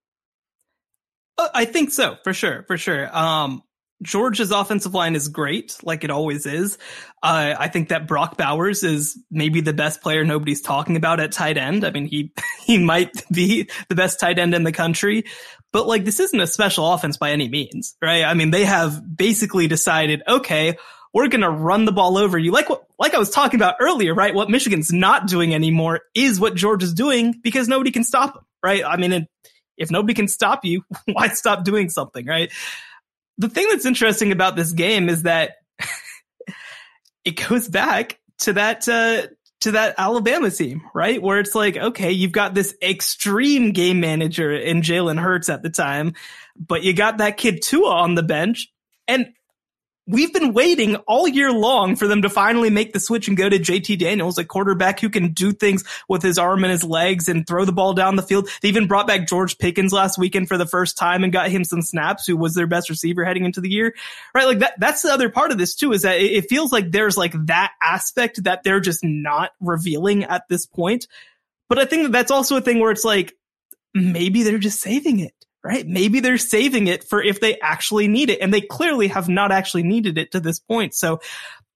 I think so, for sure. Georgia's offensive line is great, like it always is. I think that Brock Bowers is maybe the best player nobody's talking about at tight end. He might be the best tight end in the country, but this isn't a special offense by any means, right? They have basically decided, okay, we're going to run the ball over you. Like I was talking about earlier, right? What Michigan's not doing anymore is what Georgia's doing because nobody can stop them, right? If nobody can stop you, why stop doing something, right? The thing that's interesting about this game is that it goes back to that Alabama team, right? Where it's like, okay, you've got this extreme game manager in Jalen Hurts at the time, but you got that kid Tua on the bench, and we've been waiting all year long for them to finally make the switch and go to JT Daniels, a quarterback who can do things with his arm and his legs and throw the ball down the field. They even brought back George Pickens last weekend for the first time and got him some snaps, who was their best receiver heading into the year, right? That's the other part of this too, is that it feels like there's that aspect that they're just not revealing at this point. But I think that's also a thing where it's maybe they're just saving it. Right? Maybe they're saving it for if they actually need it. And they clearly have not actually needed it to this point. So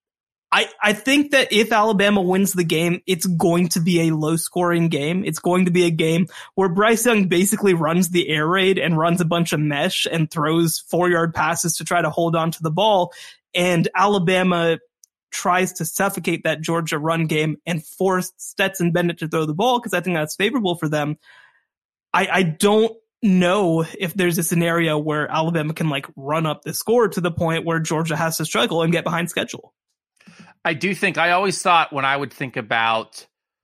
I think that if Alabama wins the game, it's going to be a low-scoring game. It's going to be a game where Bryce Young basically runs the air raid and runs a bunch of mesh and throws 4-yard passes to try to hold on to the ball. And Alabama tries to suffocate that Georgia run game and force Stetson Bennett to throw the ball because I think that's favorable for them. I don't know if there's a scenario where Alabama can like run up the score to the point where Georgia has to struggle and get behind schedule. I always thought when I would think about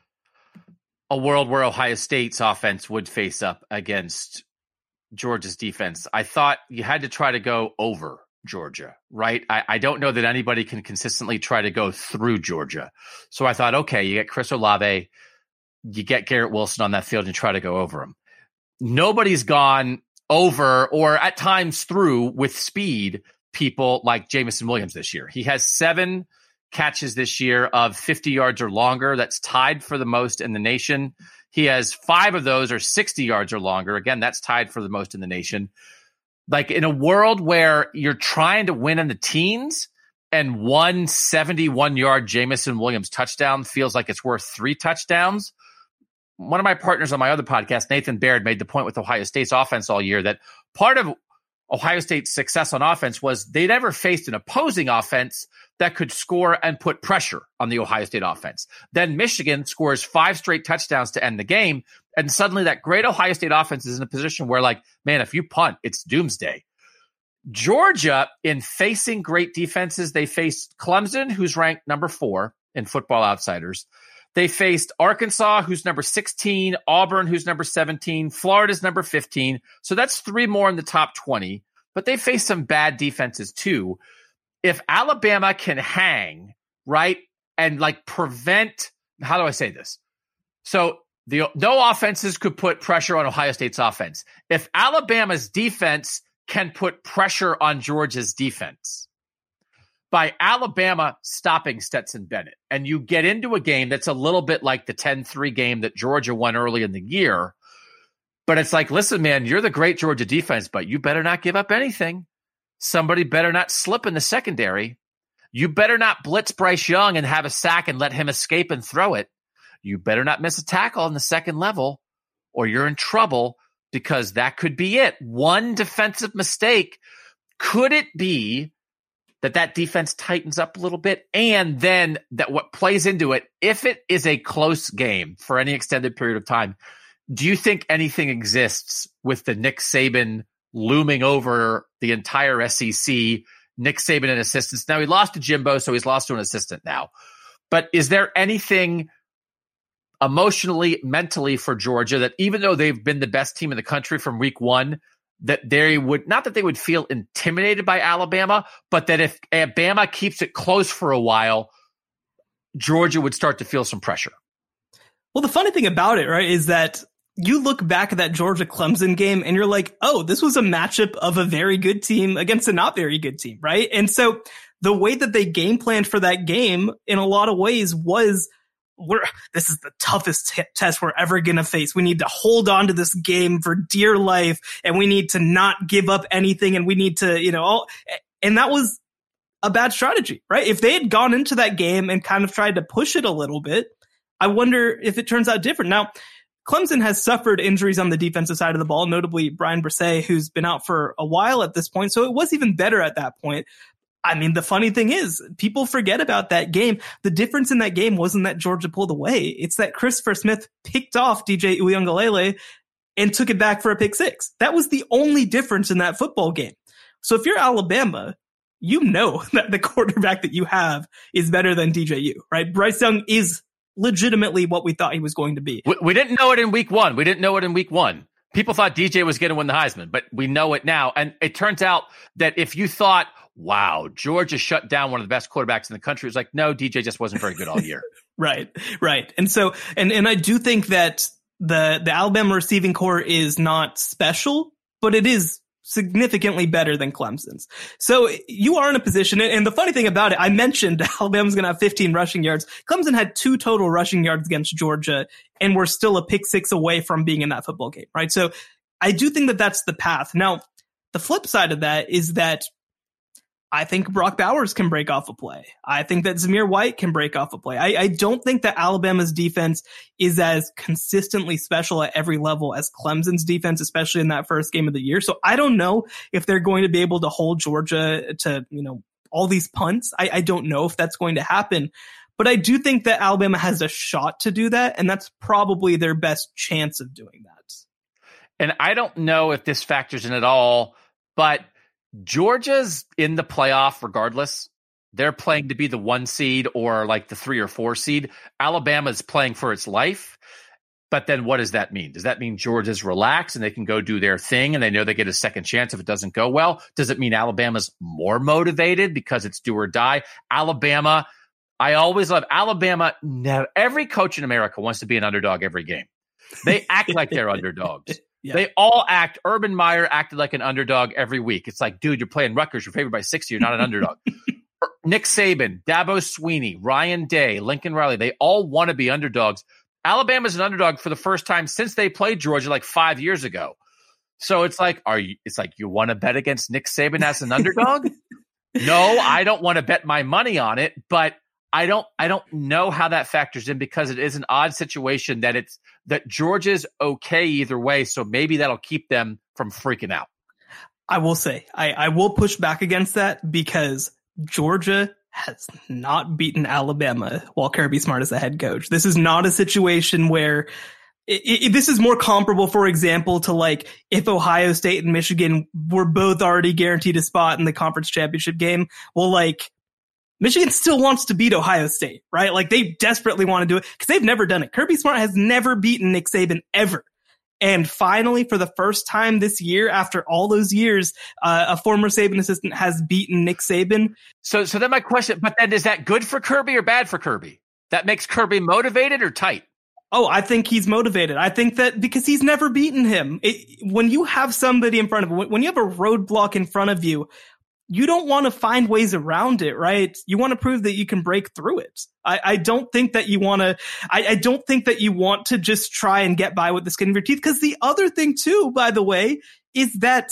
a world where Ohio State's offense would face up against Georgia's defense, I thought you had to try to go over Georgia, right? I don't know that anybody can consistently try to go through Georgia. So I thought, okay, you get Chris Olave, you get Garrett Wilson on that field and try to go over him. Nobody's gone over or at times through with speed people like Jamison Williams this year. He has 7 catches this year of 50 yards or longer. That's tied for the most in the nation. He has 5 of those are 60 yards or longer. Again, that's tied for the most in the nation. Like in a world where you're trying to win in the teens and 1 71-yard Jamison Williams touchdown feels like it's worth 3 touchdowns. One of my partners on my other podcast, Nathan Baird, made the point with Ohio State's offense all year that part of Ohio State's success on offense was they never faced an opposing offense that could score and put pressure on the Ohio State offense. Then Michigan scores 5 straight touchdowns to end the game. And suddenly that great Ohio State offense is in a position where like, man, if you punt, it's doomsday. Georgia, in facing great defenses, they faced Clemson, who's ranked number 4 in Football Outsiders. They faced Arkansas, who's number 16, Auburn, who's number 17, Florida's number 15. So that's 3 more in the top 20. But they faced some bad defenses too. If Alabama can hang, right, and like prevent, how do I say this? So no offenses could put pressure on Ohio State's offense. If Alabama's defense can put pressure on Georgia's defense by Alabama stopping Stetson Bennett, and you get into a game that's a little bit like the 10-3 game that Georgia won early in the year, but it's like, listen, man, you're the great Georgia defense, but you better not give up anything. Somebody better not slip in the secondary. You better not blitz Bryce Young and have a sack and let him escape and throw it. You better not miss a tackle on the second level or you're in trouble because that could be it. One defensive mistake. Could it be that defense tightens up a little bit? And then that what plays into it, if it is a close game for any extended period of time, do you think anything exists with the Nick Saban looming over the entire SEC, Nick Saban and assistants? Now he lost to Jimbo, so he's lost to an assistant now. But is there anything emotionally, mentally for Georgia that even though they've been the best team in the country from week 1, that they would, not that they would feel intimidated by Alabama, but that if Alabama keeps it close for a while, Georgia would start to feel some pressure? Well, the funny thing about it, right, is that you look back at that Georgia-Clemson game and you're like, oh, this was a matchup of a very good team against a not very good team, right? And so the way that they game planned for that game in a lot of ways was, this is the toughest test we're ever going to face. We need to hold on to this game for dear life and we need to not give up anything and we need to, and that was a bad strategy, right? If they had gone into that game and kind of tried to push it a little bit, I wonder if it turns out different. Now, Clemson has suffered injuries on the defensive side of the ball, notably Brian Bresee, who's been out for a while at this point. So it was even better at that point. I mean, the funny thing is, people forget about that game. The difference in that game wasn't that Georgia pulled away. It's that Christopher Smith picked off DJ Uiagalelei and took it back for a pick 6. That was the only difference in that football game. So if you're Alabama, you know that the quarterback that you have is better than DJU, right? Bryce Young is legitimately what we thought he was going to be. We didn't know it in week 1. We didn't know it in week 1. People thought DJ was going to win the Heisman, but we know it now. And it turns out that if you thought, wow, Georgia shut down one of the best quarterbacks in the country, it's like, no, DJ just wasn't very good all year. Right. And so, and I do think that the Alabama receiving corps is not special, but it is significantly better than Clemson's. So you are in a position, and the funny thing about it, I mentioned Alabama's going to have 15 rushing yards. Clemson had 2 total rushing yards against Georgia, and we're still a pick 6 away from being in that football game, right? So I do think that that's the path. Now, the flip side of that is that I think Brock Bowers can break off a play. I think that Zamir White can break off a play. I don't think that Alabama's defense is as consistently special at every level as Clemson's defense, especially in that first game of the year. So I don't know if they're going to be able to hold Georgia to, all these punts. I don't know if that's going to happen, but I do think that Alabama has a shot to do that. And that's probably their best chance of doing that. And I don't know if this factors in at all, but Georgia's in the playoff regardless. They're playing to be the 1 seed or like the 3 or 4 seed. Alabama's playing for its life. But then what does that mean? Does that mean Georgia's relaxed and they can go do their thing and they know they get a second chance if it doesn't go well? Does it mean Alabama's more motivated because it's do or die? Alabama, I always love Alabama. Every coach in America wants to be an underdog every game. They act like they're underdogs. Yeah. They all act. Urban Meyer acted like an underdog every week. It's like, dude, you're playing Rutgers. You're favored by 60. You're not an underdog. Nick Saban, Dabo Swinney, Ryan Day, Lincoln Riley, they all want to be underdogs. Alabama's an underdog for the first time since they played Georgia like 5 years ago. So it's like, you want to bet against Nick Saban as an underdog? No, I don't want to bet my money on it, but I don't know how that factors in because it is an odd situation that Georgia's okay either way. So maybe that'll keep them from freaking out. I will say, I will push back against that because Georgia has not beaten Alabama while Kirby Smart is the head coach. This is not a situation where this is more comparable, for example, to like if Ohio State and Michigan were both already guaranteed a spot in the conference championship game. Well, like Michigan still wants to beat Ohio State, right? Like they desperately want to do it because they've never done it. Kirby Smart has never beaten Nick Saban ever. And finally, for the first time this year, after all those years, a former Saban assistant has beaten Nick Saban. So then my question, but then is that good for Kirby or bad for Kirby? That makes Kirby motivated or tight? Oh, I think he's motivated. I think that because he's never beaten him. When you have somebody in front of you, when you have a roadblock in front of you, you don't want to find ways around it, right? You want to prove that you can break through it. I don't think that you want to, I don't think that you want to just try and get by with the skin of your teeth. Because the other thing too, by the way, is that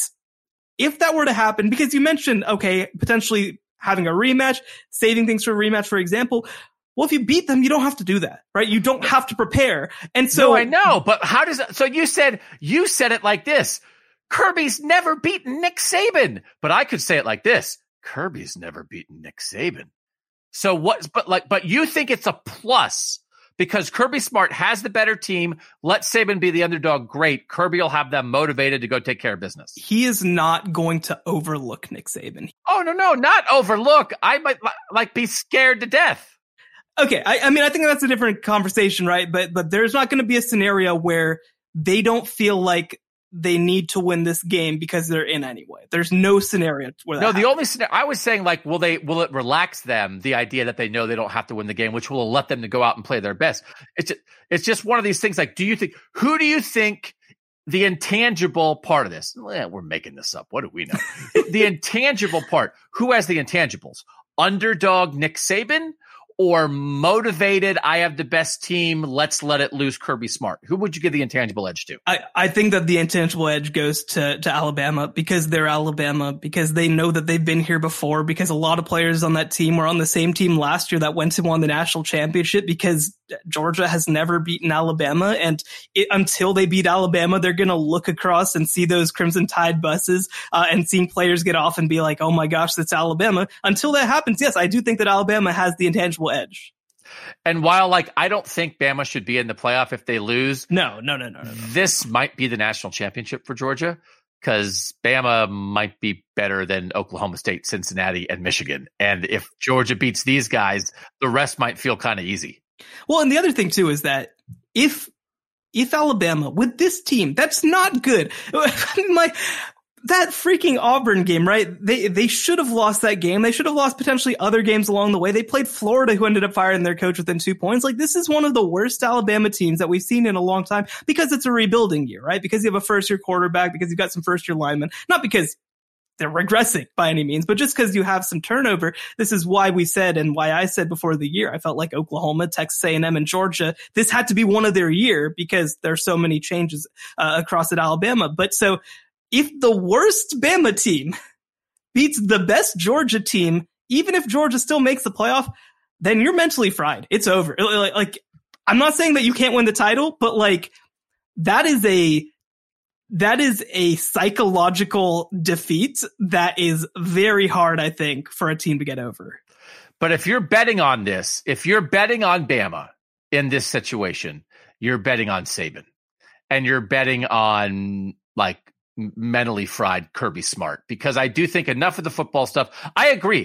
if that were to happen, because you mentioned, okay, potentially having a rematch, saving things for a rematch, for example. Well, if you beat them, you don't have to do that, right? You don't have to prepare. And so no, I know, but how does that, so you said it like this. Kirby's never beaten Nick Saban, but I could say it like this. Kirby's never beaten Nick Saban. So but you think it's a plus because Kirby Smart has the better team. Let Saban be the underdog. Great. Kirby will have them motivated to go take care of business. He is not going to overlook Nick Saban. Oh, no, not overlook. I might be scared to death. Okay. I mean, I think that's a different conversation, right? But there's not going to be a scenario where they don't feel like they need to win this game because they're in anyway. There's no scenario where that happens. Only scenario I was saying, like, will it relax them, the idea that they know they don't have to win the game, which will let them to go out and play their best. It's just one of these things. Like, who do you think the intangible part of this? We're making this up. What do we know? The intangible part. Who has the intangibles? Underdog Nick Saban or motivated, I have the best team, let's let it loose Kirby Smart? Who would you give the intangible edge to? I think that the intangible edge goes to Alabama because they're Alabama, because they know that they've been here before, because a lot of players on that team were on the same team last year that went and won the national championship, because Georgia has never beaten Alabama. And until they beat Alabama, they're going to look across and see those Crimson Tide buses and seeing players get off and be like, oh my gosh, that's Alabama. Until that happens, yes, I do think that Alabama has the intangible edge. And while, like, I don't think Bama should be in the playoff if they lose. No. This might be the national championship for Georgia because Bama might be better than Oklahoma State, Cincinnati, and Michigan. And if Georgia beats these guys, the rest might feel kind of easy. Well, and the other thing, too, is that if Alabama, with this team, that's not good. That freaking Auburn game, right? They should have lost that game. They should have lost potentially other games along the way. They played Florida, who ended up firing their coach within 2 points. Like, this is one of the worst Alabama teams that we've seen in a long time because it's a rebuilding year, right? Because you have a first-year quarterback, because you've got some first-year linemen. Not because they're regressing by any means, but just because you have some turnover. This is why we said, and why I said before the year, I felt like Oklahoma, Texas A&M, and Georgia, this had to be one of their year because there's so many changes across at Alabama. But so if the worst Bama team beats the best Georgia team, even if Georgia still makes the playoff, then you're mentally fried. It's over. Like, I'm not saying that you can't win the title, but like, that is a psychological defeat that is very hard, I think, for a team to get over. But if you're betting on this, if you're betting on Bama in this situation, you're betting on Saban, and you're betting on like mentally fried Kirby Smart, because I do think enough of the football stuff. I agree.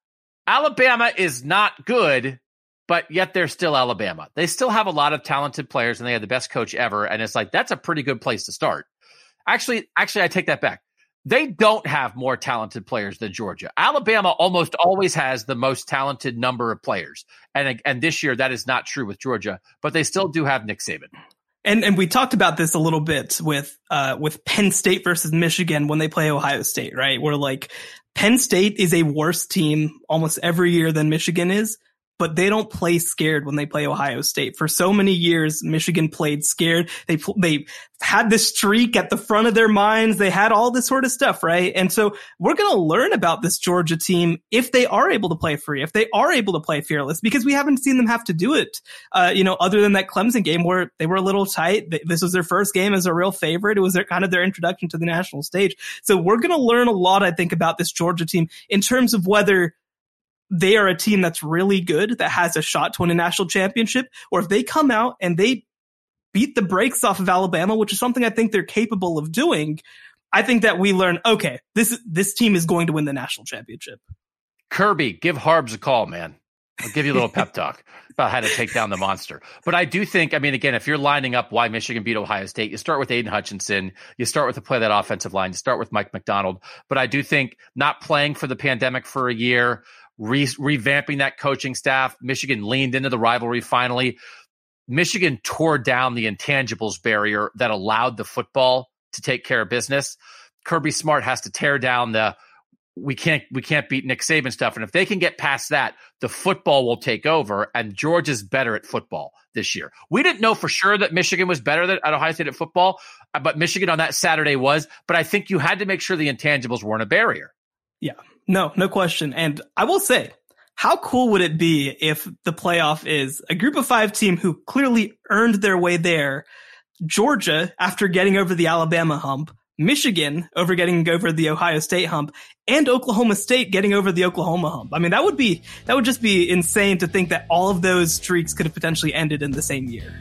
Alabama is not good, but yet they're still Alabama. They still have a lot of talented players, and they have the best coach ever. And it's like, that's a pretty good place to start. Actually, I take that back. They don't have more talented players than Georgia. Alabama almost always has the most talented number of players. And this year, that is not true with Georgia, but they still do have Nick Saban. And we talked about this a little bit with Penn State versus Michigan when they play Ohio State, right? Where like Penn State is a worse team almost every year than Michigan is, but they don't play scared when they play Ohio State. For so many years, Michigan played scared. They had this streak at the front of their minds. They had all this sort of stuff, right? And so we're going to learn about this Georgia team if they are able to play free, if they are able to play fearless, because we haven't seen them have to do it, other than that Clemson game where they were a little tight. This was their first game as a real favorite. It was their introduction to the national stage. So we're going to learn a lot, I think, about this Georgia team in terms of whether they are a team that's really good, that has a shot to win a national championship, or if they come out and they beat the brakes off of Alabama, which is something I think they're capable of doing, I think that we learn, okay, this team is going to win the national championship. Kirby, give Harbs a call, man. I'll give you a little pep talk about how to take down the monster. But I do think, I mean, again, if you're lining up why Michigan beat Ohio State, you start with Aiden Hutchinson, you start with the play of that offensive line, you start with Mike McDonald. But I do think not playing for the pandemic for a year, revamping that coaching staff. Michigan leaned into the rivalry finally. Michigan tore down the intangibles barrier that allowed the football to take care of business. Kirby Smart has to tear down the we can't beat Nick Saban stuff. And if they can get past that, the football will take over, and Georgia's better at football this year. We didn't know for sure that Michigan was better at Ohio State at football, but Michigan on that Saturday was. But I think you had to make sure the intangibles weren't a barrier. Yeah. No question. And I will say, how cool would it be if the playoff is a group of 5 team who clearly earned their way there, Georgia after getting over the Alabama hump, Michigan getting over the Ohio State hump, and Oklahoma State getting over the Oklahoma hump. I mean, that would just be insane to think that all of those streaks could have potentially ended in the same year.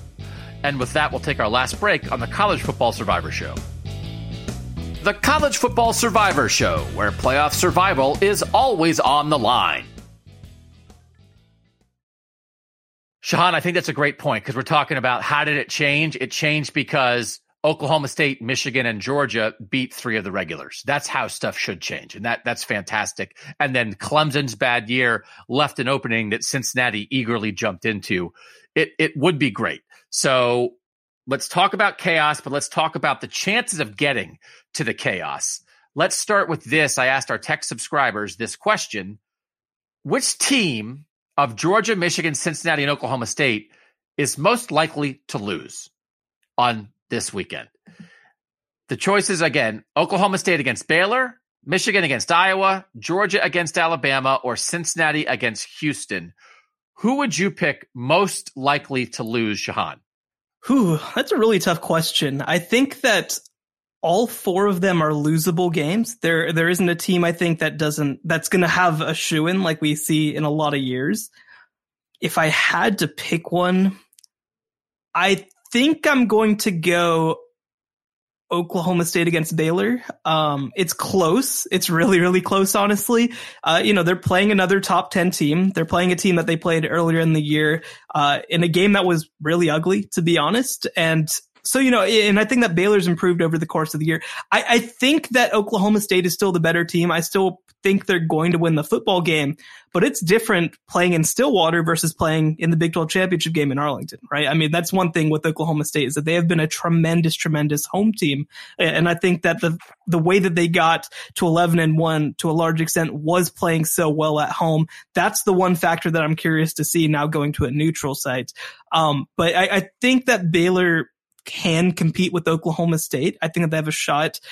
And with that, we'll take our last break on the College Football Survivor Show. The College Football Survivor Show, where playoff survival is always on the line. Shahan, I think that's a great point, because we're talking about how did it change? It changed because Oklahoma State, Michigan, and Georgia beat 3 of the regulars. That's how stuff should change, and that's fantastic. And then Clemson's bad year left an opening that Cincinnati eagerly jumped into. It would be great. So let's talk about chaos, but let's talk about the chances of getting to the chaos. Let's start with this. I asked our tech subscribers this question. Which team of Georgia, Michigan, Cincinnati, and Oklahoma State is most likely to lose on this weekend? The choices, again, Oklahoma State against Baylor, Michigan against Iowa, Georgia against Alabama, or Cincinnati against Houston. Who would you pick most likely to lose, Shahan? That's a really tough question. I think that all 4 of them are losable games. There isn't a team, I think, that's going to have a shoo-in like we see in a lot of years. If I had to pick one, I think I'm going to go Oklahoma State against Baylor. It's close. It's really, really close, honestly. They're playing another top 10 team. They're playing a team that they played earlier in the year, in a game that was really ugly, to be honest. And so, and I think that Baylor's improved over the course of the year. I think that Oklahoma State is still the better team. I still think they're going to win the football game, but it's different playing in Stillwater versus playing in the Big 12 championship game in Arlington, right? I mean, that's one thing with Oklahoma State is that they have been a tremendous, tremendous home team. And I think that the way that they got to 11-1 to a large extent was playing so well at home. That's the one factor that I'm curious to see now going to a neutral site. But I think that Baylor can compete with Oklahoma State. I think that they have a shot.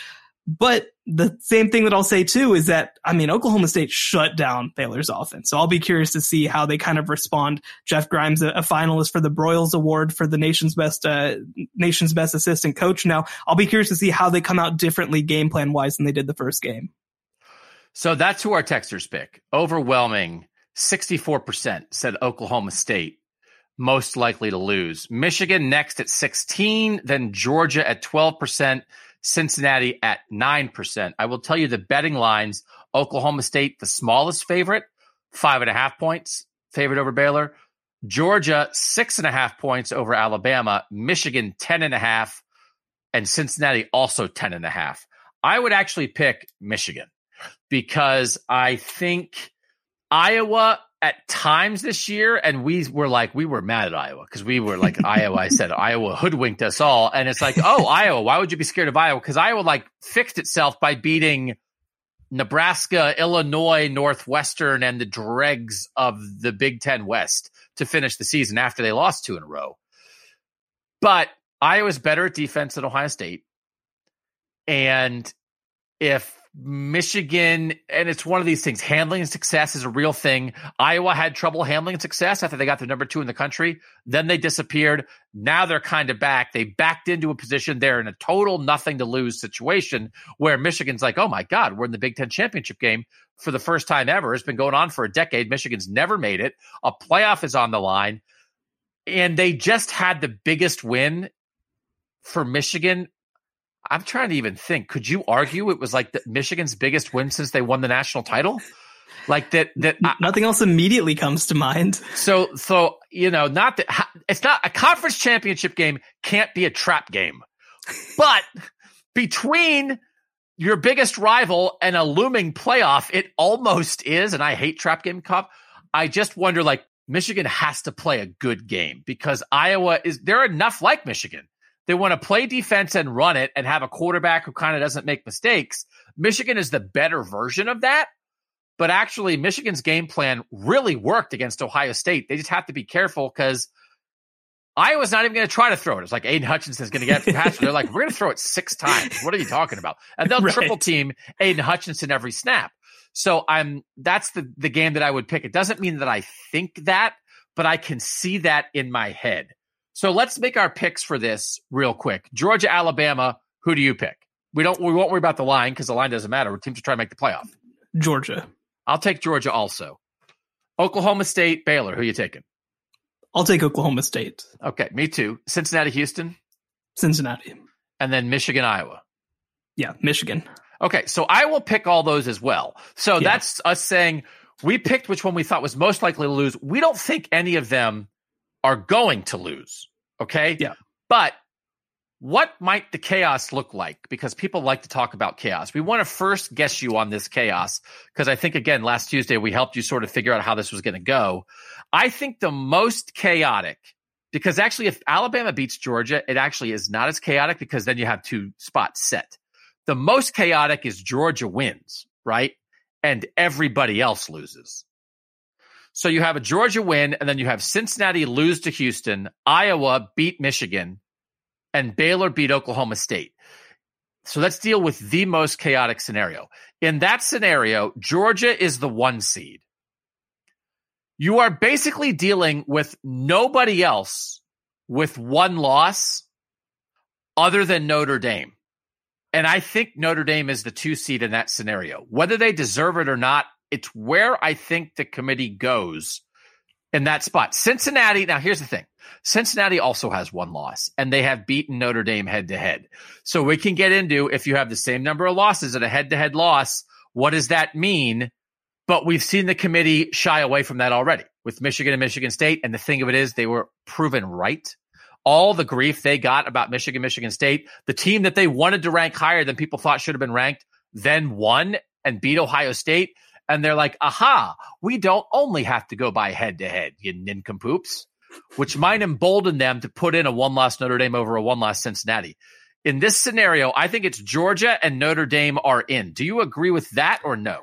But the same thing that I'll say too is that, I mean, Oklahoma State shut down Baylor's offense. So I'll be curious to see how they kind of respond. Jeff Grimes, a finalist for the Broyles Award for the nation's best assistant coach. Now I'll be curious to see how they come out differently game plan wise than they did the first game. So that's who our texters pick. Overwhelming 64% said Oklahoma State most likely to lose. Michigan next at 16, then Georgia at 12%. Cincinnati at 9%. I will tell you the betting lines. Oklahoma State, the smallest favorite, 5.5 points, favorite over Baylor. Georgia, 6.5 points over Alabama. Michigan, 10.5. And Cincinnati also 10.5. I would actually pick Michigan because I think Iowa at times this year, and we were mad at Iowa because we were like Iowa. I said Iowa hoodwinked us all, and it's like, oh, Iowa, why would you be scared of Iowa? Because Iowa fixed itself by beating Nebraska, Illinois, Northwestern, and the dregs of the Big Ten West to finish the season after they lost 2 in a row. But Iowa's better at defense than Ohio State, and if Michigan, and it's one of these things, handling success is a real thing. Iowa had trouble handling success after they got to number 2 in the country. Then they disappeared. Now they're kind of back. They backed into a position. They're in a total nothing to lose situation where Michigan's like, oh my God, we're in the Big Ten championship game for the first time ever. It's been going on for a decade. Michigan's never made it. A playoff is on the line. And they just had the biggest win for Michigan. I'm trying to even think. Could you argue it was like Michigan's biggest win since they won the national title? Like that. Nothing else immediately comes to mind. So not that it's not a conference championship game. Can't be a trap game, but between your biggest rival and a looming playoff, it almost is. And I hate trap game cop. I just wonder, Michigan has to play a good game because Iowa they're enough like Michigan. They want to play defense and run it and have a quarterback who kind of doesn't make mistakes. Michigan is the better version of that. But actually, Michigan's game plan really worked against Ohio State. They just have to be careful because Iowa's not even going to try to throw it. It's like Aiden Hutchinson's going to get past. They're like, we're going to throw it 6 times. What are you talking about? And they'll triple team Aiden Hutchinson every snap. So that's the game that I would pick. It doesn't mean that I think that, but I can see that in my head. So let's make our picks for this real quick. Georgia, Alabama, who do you pick? We won't worry about the line because the line doesn't matter. We're teams to try to make the playoff. Georgia. I'll take Georgia also. Oklahoma State, Baylor, who are you taking? I'll take Oklahoma State. Okay, me too. Cincinnati, Houston? Cincinnati. And then Michigan, Iowa? Yeah, Michigan. Okay, so I will pick all those as well. So that's us saying we picked which one we thought was most likely to lose. We don't think any of them are going to lose, okay? Yeah. But what might the chaos look like? Because people like to talk about chaos. We want to first guess you on this chaos because I think, again, last Tuesday we helped you sort of figure out how this was going to go. I think the most chaotic, because actually if Alabama beats Georgia, it actually is not as chaotic because then you have 2 spots set. The most chaotic is Georgia wins, right? And everybody else loses. So you have a Georgia win, and then you have Cincinnati lose to Houston, Iowa beat Michigan, and Baylor beat Oklahoma State. So let's deal with the most chaotic scenario. In that scenario, Georgia is the 1 seed. You are basically dealing with nobody else with 1 loss other than Notre Dame. And I think Notre Dame is the 2 seed in that scenario. Whether they deserve it or not, it's where I think the committee goes in that spot. Cincinnati, now here's the thing. Cincinnati also has 1 loss, and they have beaten Notre Dame head-to-head. So we can get into, if you have the same number of losses at a head-to-head loss, what does that mean? But we've seen the committee shy away from that already with Michigan and Michigan State. And the thing of it is they were proven right. All the grief they got about Michigan State, the team that they wanted to rank higher than people thought should have been ranked, then won and beat Ohio State. And they're like, aha, we don't only have to go by head-to-head, you nincompoops, which might embolden them to put in a 1-loss Notre Dame over a 1-loss Cincinnati. In this scenario, I think it's Georgia and Notre Dame are in. Do you agree with that or no?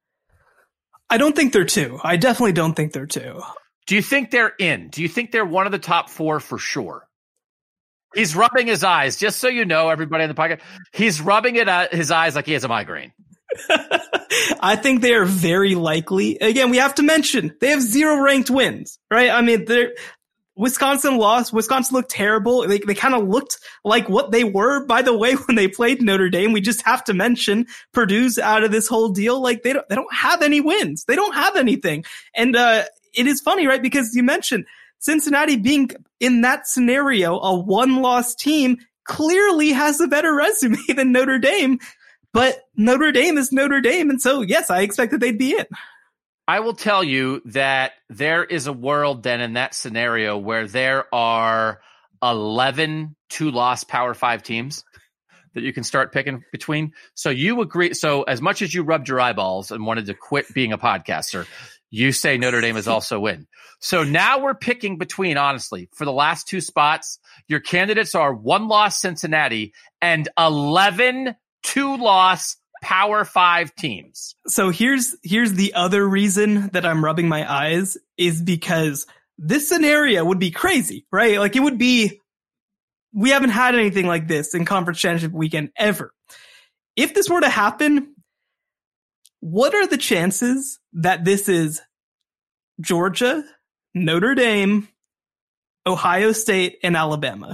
I don't think they're 2. I definitely don't think they're 2. Do you think they're in? Do you think they're one of the top 4 for sure? He's rubbing his eyes. Just so you know, everybody in the podcast, he's rubbing his eyes like he has a migraine. I think they are very likely. Again, we have to mention they have 0 ranked wins, right? I mean, Wisconsin lost. Wisconsin looked terrible. They kind of looked like what they were, by the way, when they played Notre Dame. We just have to mention Purdue's out of this whole deal. Like they don't have any wins. They don't have anything. And it is funny, right? Because you mentioned Cincinnati being in that scenario, a 1-loss team clearly has a better resume than Notre Dame. But Notre Dame is Notre Dame. And so, yes, I expect that they'd be in. I will tell you that there is a world then in that scenario where there are 11 2-loss Power 5 teams that you can start picking between. So you agree. So as much as you rubbed your eyeballs and wanted to quit being a podcaster, you say Notre Dame is also in. So now we're picking between, honestly, for the last 2 spots, your candidates are 1-loss Cincinnati and 11 2-loss Power 5 teams. So here's the other reason that I'm rubbing my eyes is because this scenario would be crazy, right? Like it would be, we haven't had anything like this in conference championship weekend ever. If this were to happen, what are the chances that this is Georgia, Notre Dame, Ohio State, and Alabama?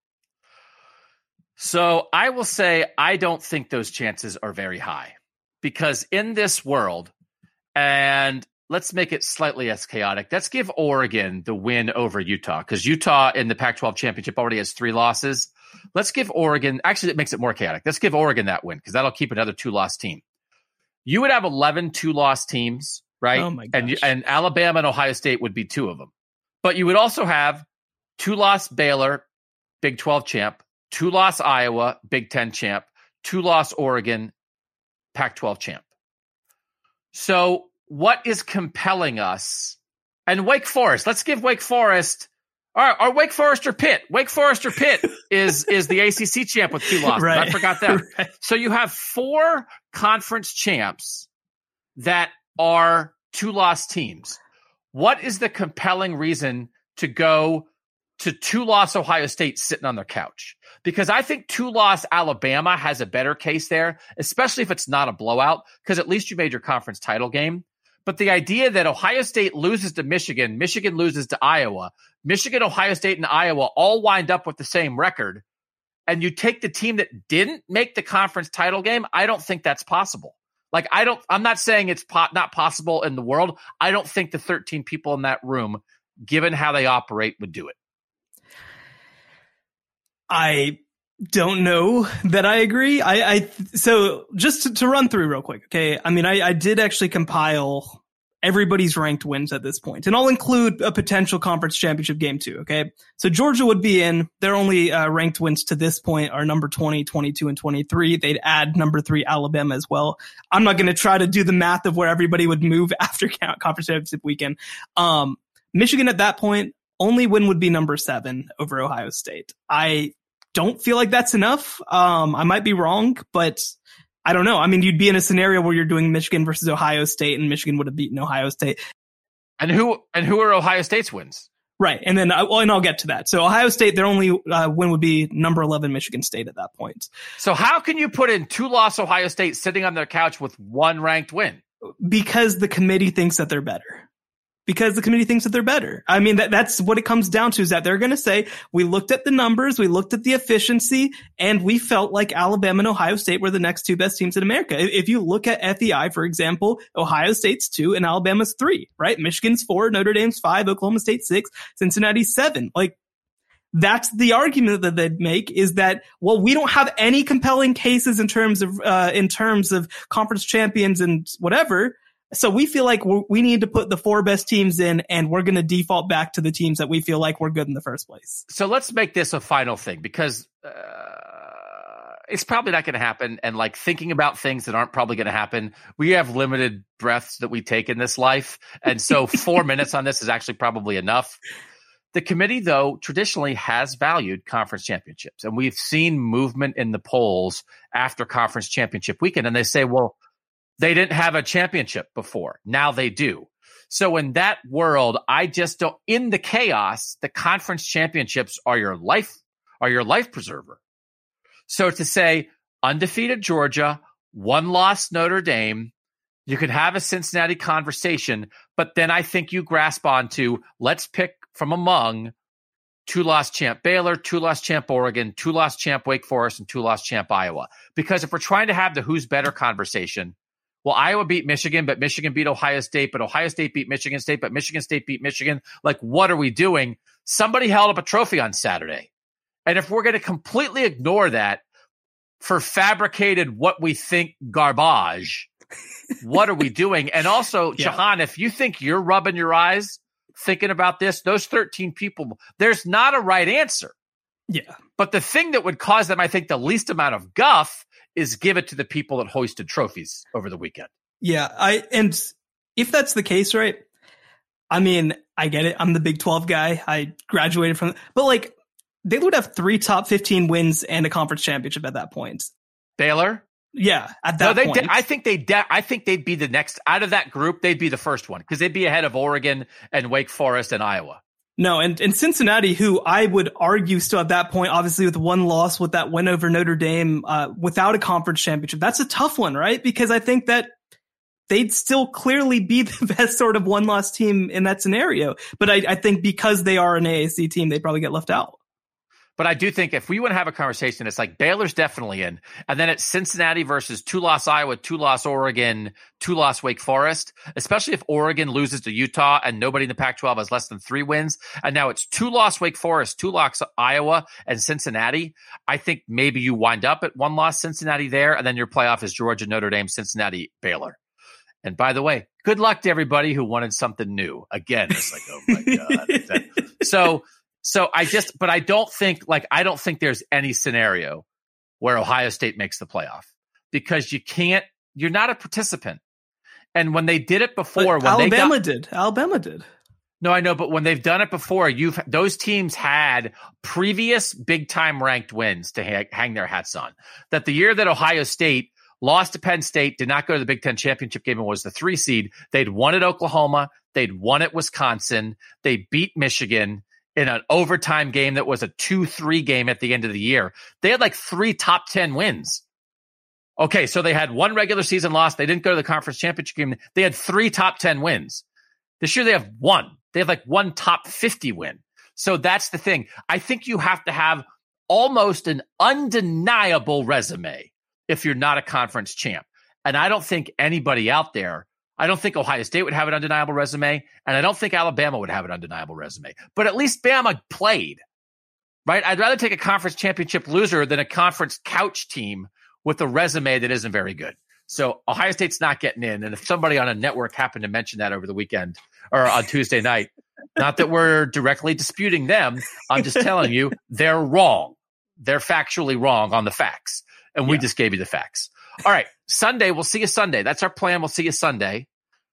So I will say I don't think those chances are very high because in this world, and let's make it slightly less chaotic, let's give Oregon the win over Utah because Utah in the Pac-12 championship already has 3 losses. Let's give Oregon, actually it makes it more chaotic. Let's give Oregon that win because that'll keep another 2-loss team. You would have 11 2-loss teams, right? Oh my gosh. And Alabama and Ohio State would be 2 of them. But you would also have 2-loss Baylor, Big 12 champ, 2-loss Iowa, Big 10 champ, 2-loss Oregon, Pac-12 champ. So what is compelling us? And Wake Forest, let's give Wake Forest, or Wake Forest or Pitt. Wake Forest or Pitt is the ACC champ with 2 losses. Right. I forgot that. Right. So you have 4 conference champs that are 2-loss teams. What is the compelling reason to go to 2-loss Ohio State sitting on their couch? Because I think 2-loss Alabama has a better case there, especially if it's not a blowout, because at least you made your conference title game. But the idea that Ohio State loses to Michigan, Michigan loses to Iowa, Michigan, Ohio State, and Iowa all wind up with the same record, and you take the team that didn't make the conference title game, I don't think that's possible. Like, I'm not saying it's not possible in the world. I don't think the 13 people in that room, given how they operate, would do it. I don't know that I agree. So just to run through real quick. Okay. I mean, I did actually compile everybody's ranked wins at this point, and I'll include a potential conference championship game too. Okay. So Georgia would be in. Their only ranked wins to this point are number 20, 22, and 23. They'd add number 3 Alabama as well. I'm not going to try to do the math of where everybody would move after conference championship weekend. Michigan at that point, only win would be number 7 over Ohio State. I don't feel like that's enough. I might be wrong, but I don't know. I mean, you'd be in a scenario where you're doing Michigan versus Ohio State, and Michigan would have beaten Ohio State. And who are Ohio State's wins? Right. And then, and I'll get to that. So Ohio State, their only win would be number 11 Michigan State at that point. So how can you put in 2-loss Ohio State sitting on their couch with 1 ranked win? Because the committee thinks that they're better. I mean, that's what it comes down to, is that they're going to say, we looked at the numbers, we looked at the efficiency, and we felt like Alabama and Ohio State were the next 2 best teams in America. If you look at FEI, for example, Ohio State's 2 and Alabama's 3, right? Michigan's 4, Notre Dame's 5, Oklahoma State 6, Cincinnati's 7. Like, that's the argument that they'd make, is that, well, we don't have any compelling cases in terms of conference champions and whatever. So we feel like we need to put the 4 best teams in, and we're going to default back to the teams that we feel like were good in the first place. So let's make this a final thing, because it's probably not going to happen. And like, thinking about things that aren't probably going to happen, we have limited breaths that we take in this life. And so 4 minutes on this is actually probably enough. The committee, though, traditionally has valued conference championships, and we've seen movement in the polls after conference championship weekend. And they say, well, they didn't have a championship before. Now they do. So in that world, I just don't, in the chaos, the conference championships are your are your life preserver. So to say undefeated Georgia, 1-loss Notre Dame, you could have a Cincinnati conversation, but then I think you grasp onto, let's pick from among 2-loss champ Baylor, 2-loss champ Oregon, 2-loss champ Wake Forest, and 2-loss champ Iowa. Because if we're trying to have the who's better conversation, well, Iowa beat Michigan, but Michigan beat Ohio State, but Ohio State beat Michigan State, but Michigan State beat Michigan. Like, what are we doing? Somebody held up a trophy on Saturday. And if we're going to completely ignore that for fabricated what we think garbage, what are we doing? And also, Jahan, if you think you're rubbing your eyes thinking about this, those 13 people, there's not a right answer. Yeah. But the thing that would cause them, I think, the least amount of guff is give it to the people that hoisted trophies over the weekend. Yeah. And if that's the case, right? I mean, I get it. I'm the Big 12 guy. I graduated from, but like, they would have 3 top 15 wins and a conference championship at that point. Baylor? Yeah, at that point. I think they'd be the next out of that group. They'd be the first one because they'd be ahead of Oregon and Wake Forest and Iowa. No, and Cincinnati, who I would argue still at that point, obviously with one loss, with that win over Notre Dame, without a conference championship, that's a tough one, right? Because I think that they'd still clearly be the best sort of one-loss team in that scenario. But I think because they are an AAC team, they'd probably get left out. But I do think if we want to have a conversation, it's like Baylor's definitely in. And then it's Cincinnati versus 2-loss Iowa, 2-loss Oregon, 2-loss Wake Forest, especially if Oregon loses to Utah and nobody in the Pac-12 has less than 3 wins. And now it's 2-loss Wake Forest, 2-loss Iowa, and Cincinnati. I think maybe you wind up at 1-loss Cincinnati there, and then your playoff is Georgia, Notre Dame, Cincinnati, Baylor. And by the way, good luck to everybody who wanted something new. Again, it's like, oh my God. So I don't think there's any scenario where Ohio State makes the playoff because you're not a participant. And when they did it before, Alabama did. No, I know, but when they've done it before, those teams had previous big time ranked wins to hang their hats on. That the year that Ohio State lost to Penn State, did not go to the Big Ten championship game and was the 3 seed, they'd won at Oklahoma, they'd won at Wisconsin, they beat Michigan in an overtime game that was a 2-3 game at the end of the year. They had like 3 top 10 wins. Okay, so they had 1 regular season loss. They didn't go to the conference championship game. They had 3 top 10 wins. This year they have 1. They have like 1 top 50 win. So that's the thing. I think you have to have almost an undeniable resume if you're not a conference champ. And I don't think anybody out there, I don't think Ohio State would have an undeniable resume, and I don't think Alabama would have an undeniable resume. But at least Bama played, right? I'd rather take a conference championship loser than a conference couch team with a resume that isn't very good. So Ohio State's not getting in. And if somebody on a network happened to mention that over the weekend or on Tuesday night, not that we're directly disputing them, I'm just telling you they're wrong. They're factually wrong on the facts. And we just gave you the facts. All right. Sunday, we'll see you Sunday. That's our plan. We'll see you Sunday.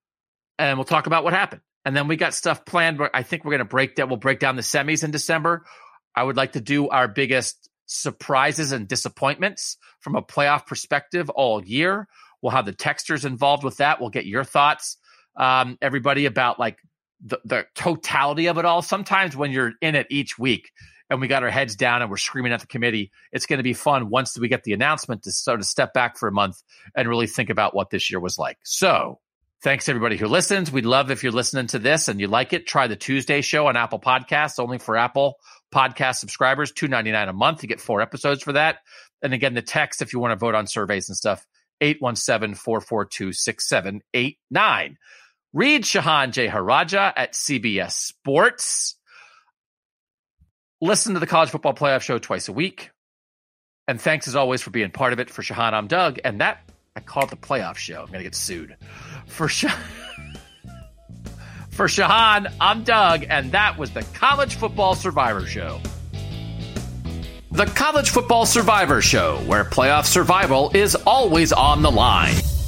And we'll talk about what happened. And then we got stuff planned where I think we're going to we'll break down the semis in December. I would like to do our biggest surprises and disappointments from a playoff perspective all year. We'll have the texters involved with that. We'll get your thoughts, everybody, about like the totality of it all. Sometimes when you're in it each week and we got our heads down and we're screaming at the committee, it's going to be fun once we get the announcement to sort of step back for a month and really think about what this year was like. So thanks everybody who listens. We'd love if you're listening to this and you like it, try the Tuesday show on Apple Podcasts, only for Apple Podcast subscribers, $2.99 a month. You get 4 episodes for that. And again, the text, if you want to vote on surveys and stuff, 817-442-6789. Read Shahan Jeyarajah at CBS Sports. Listen to the College Football Playoff Show twice a week. And thanks as always for being part of it. For Shahan, I'm Doug. And that, I call it the playoff show. I'm going to get sued. For Shahan, I'm Doug. And that was the College Football Survivor Show. The College Football Survivor Show, where playoff survival is always on the line.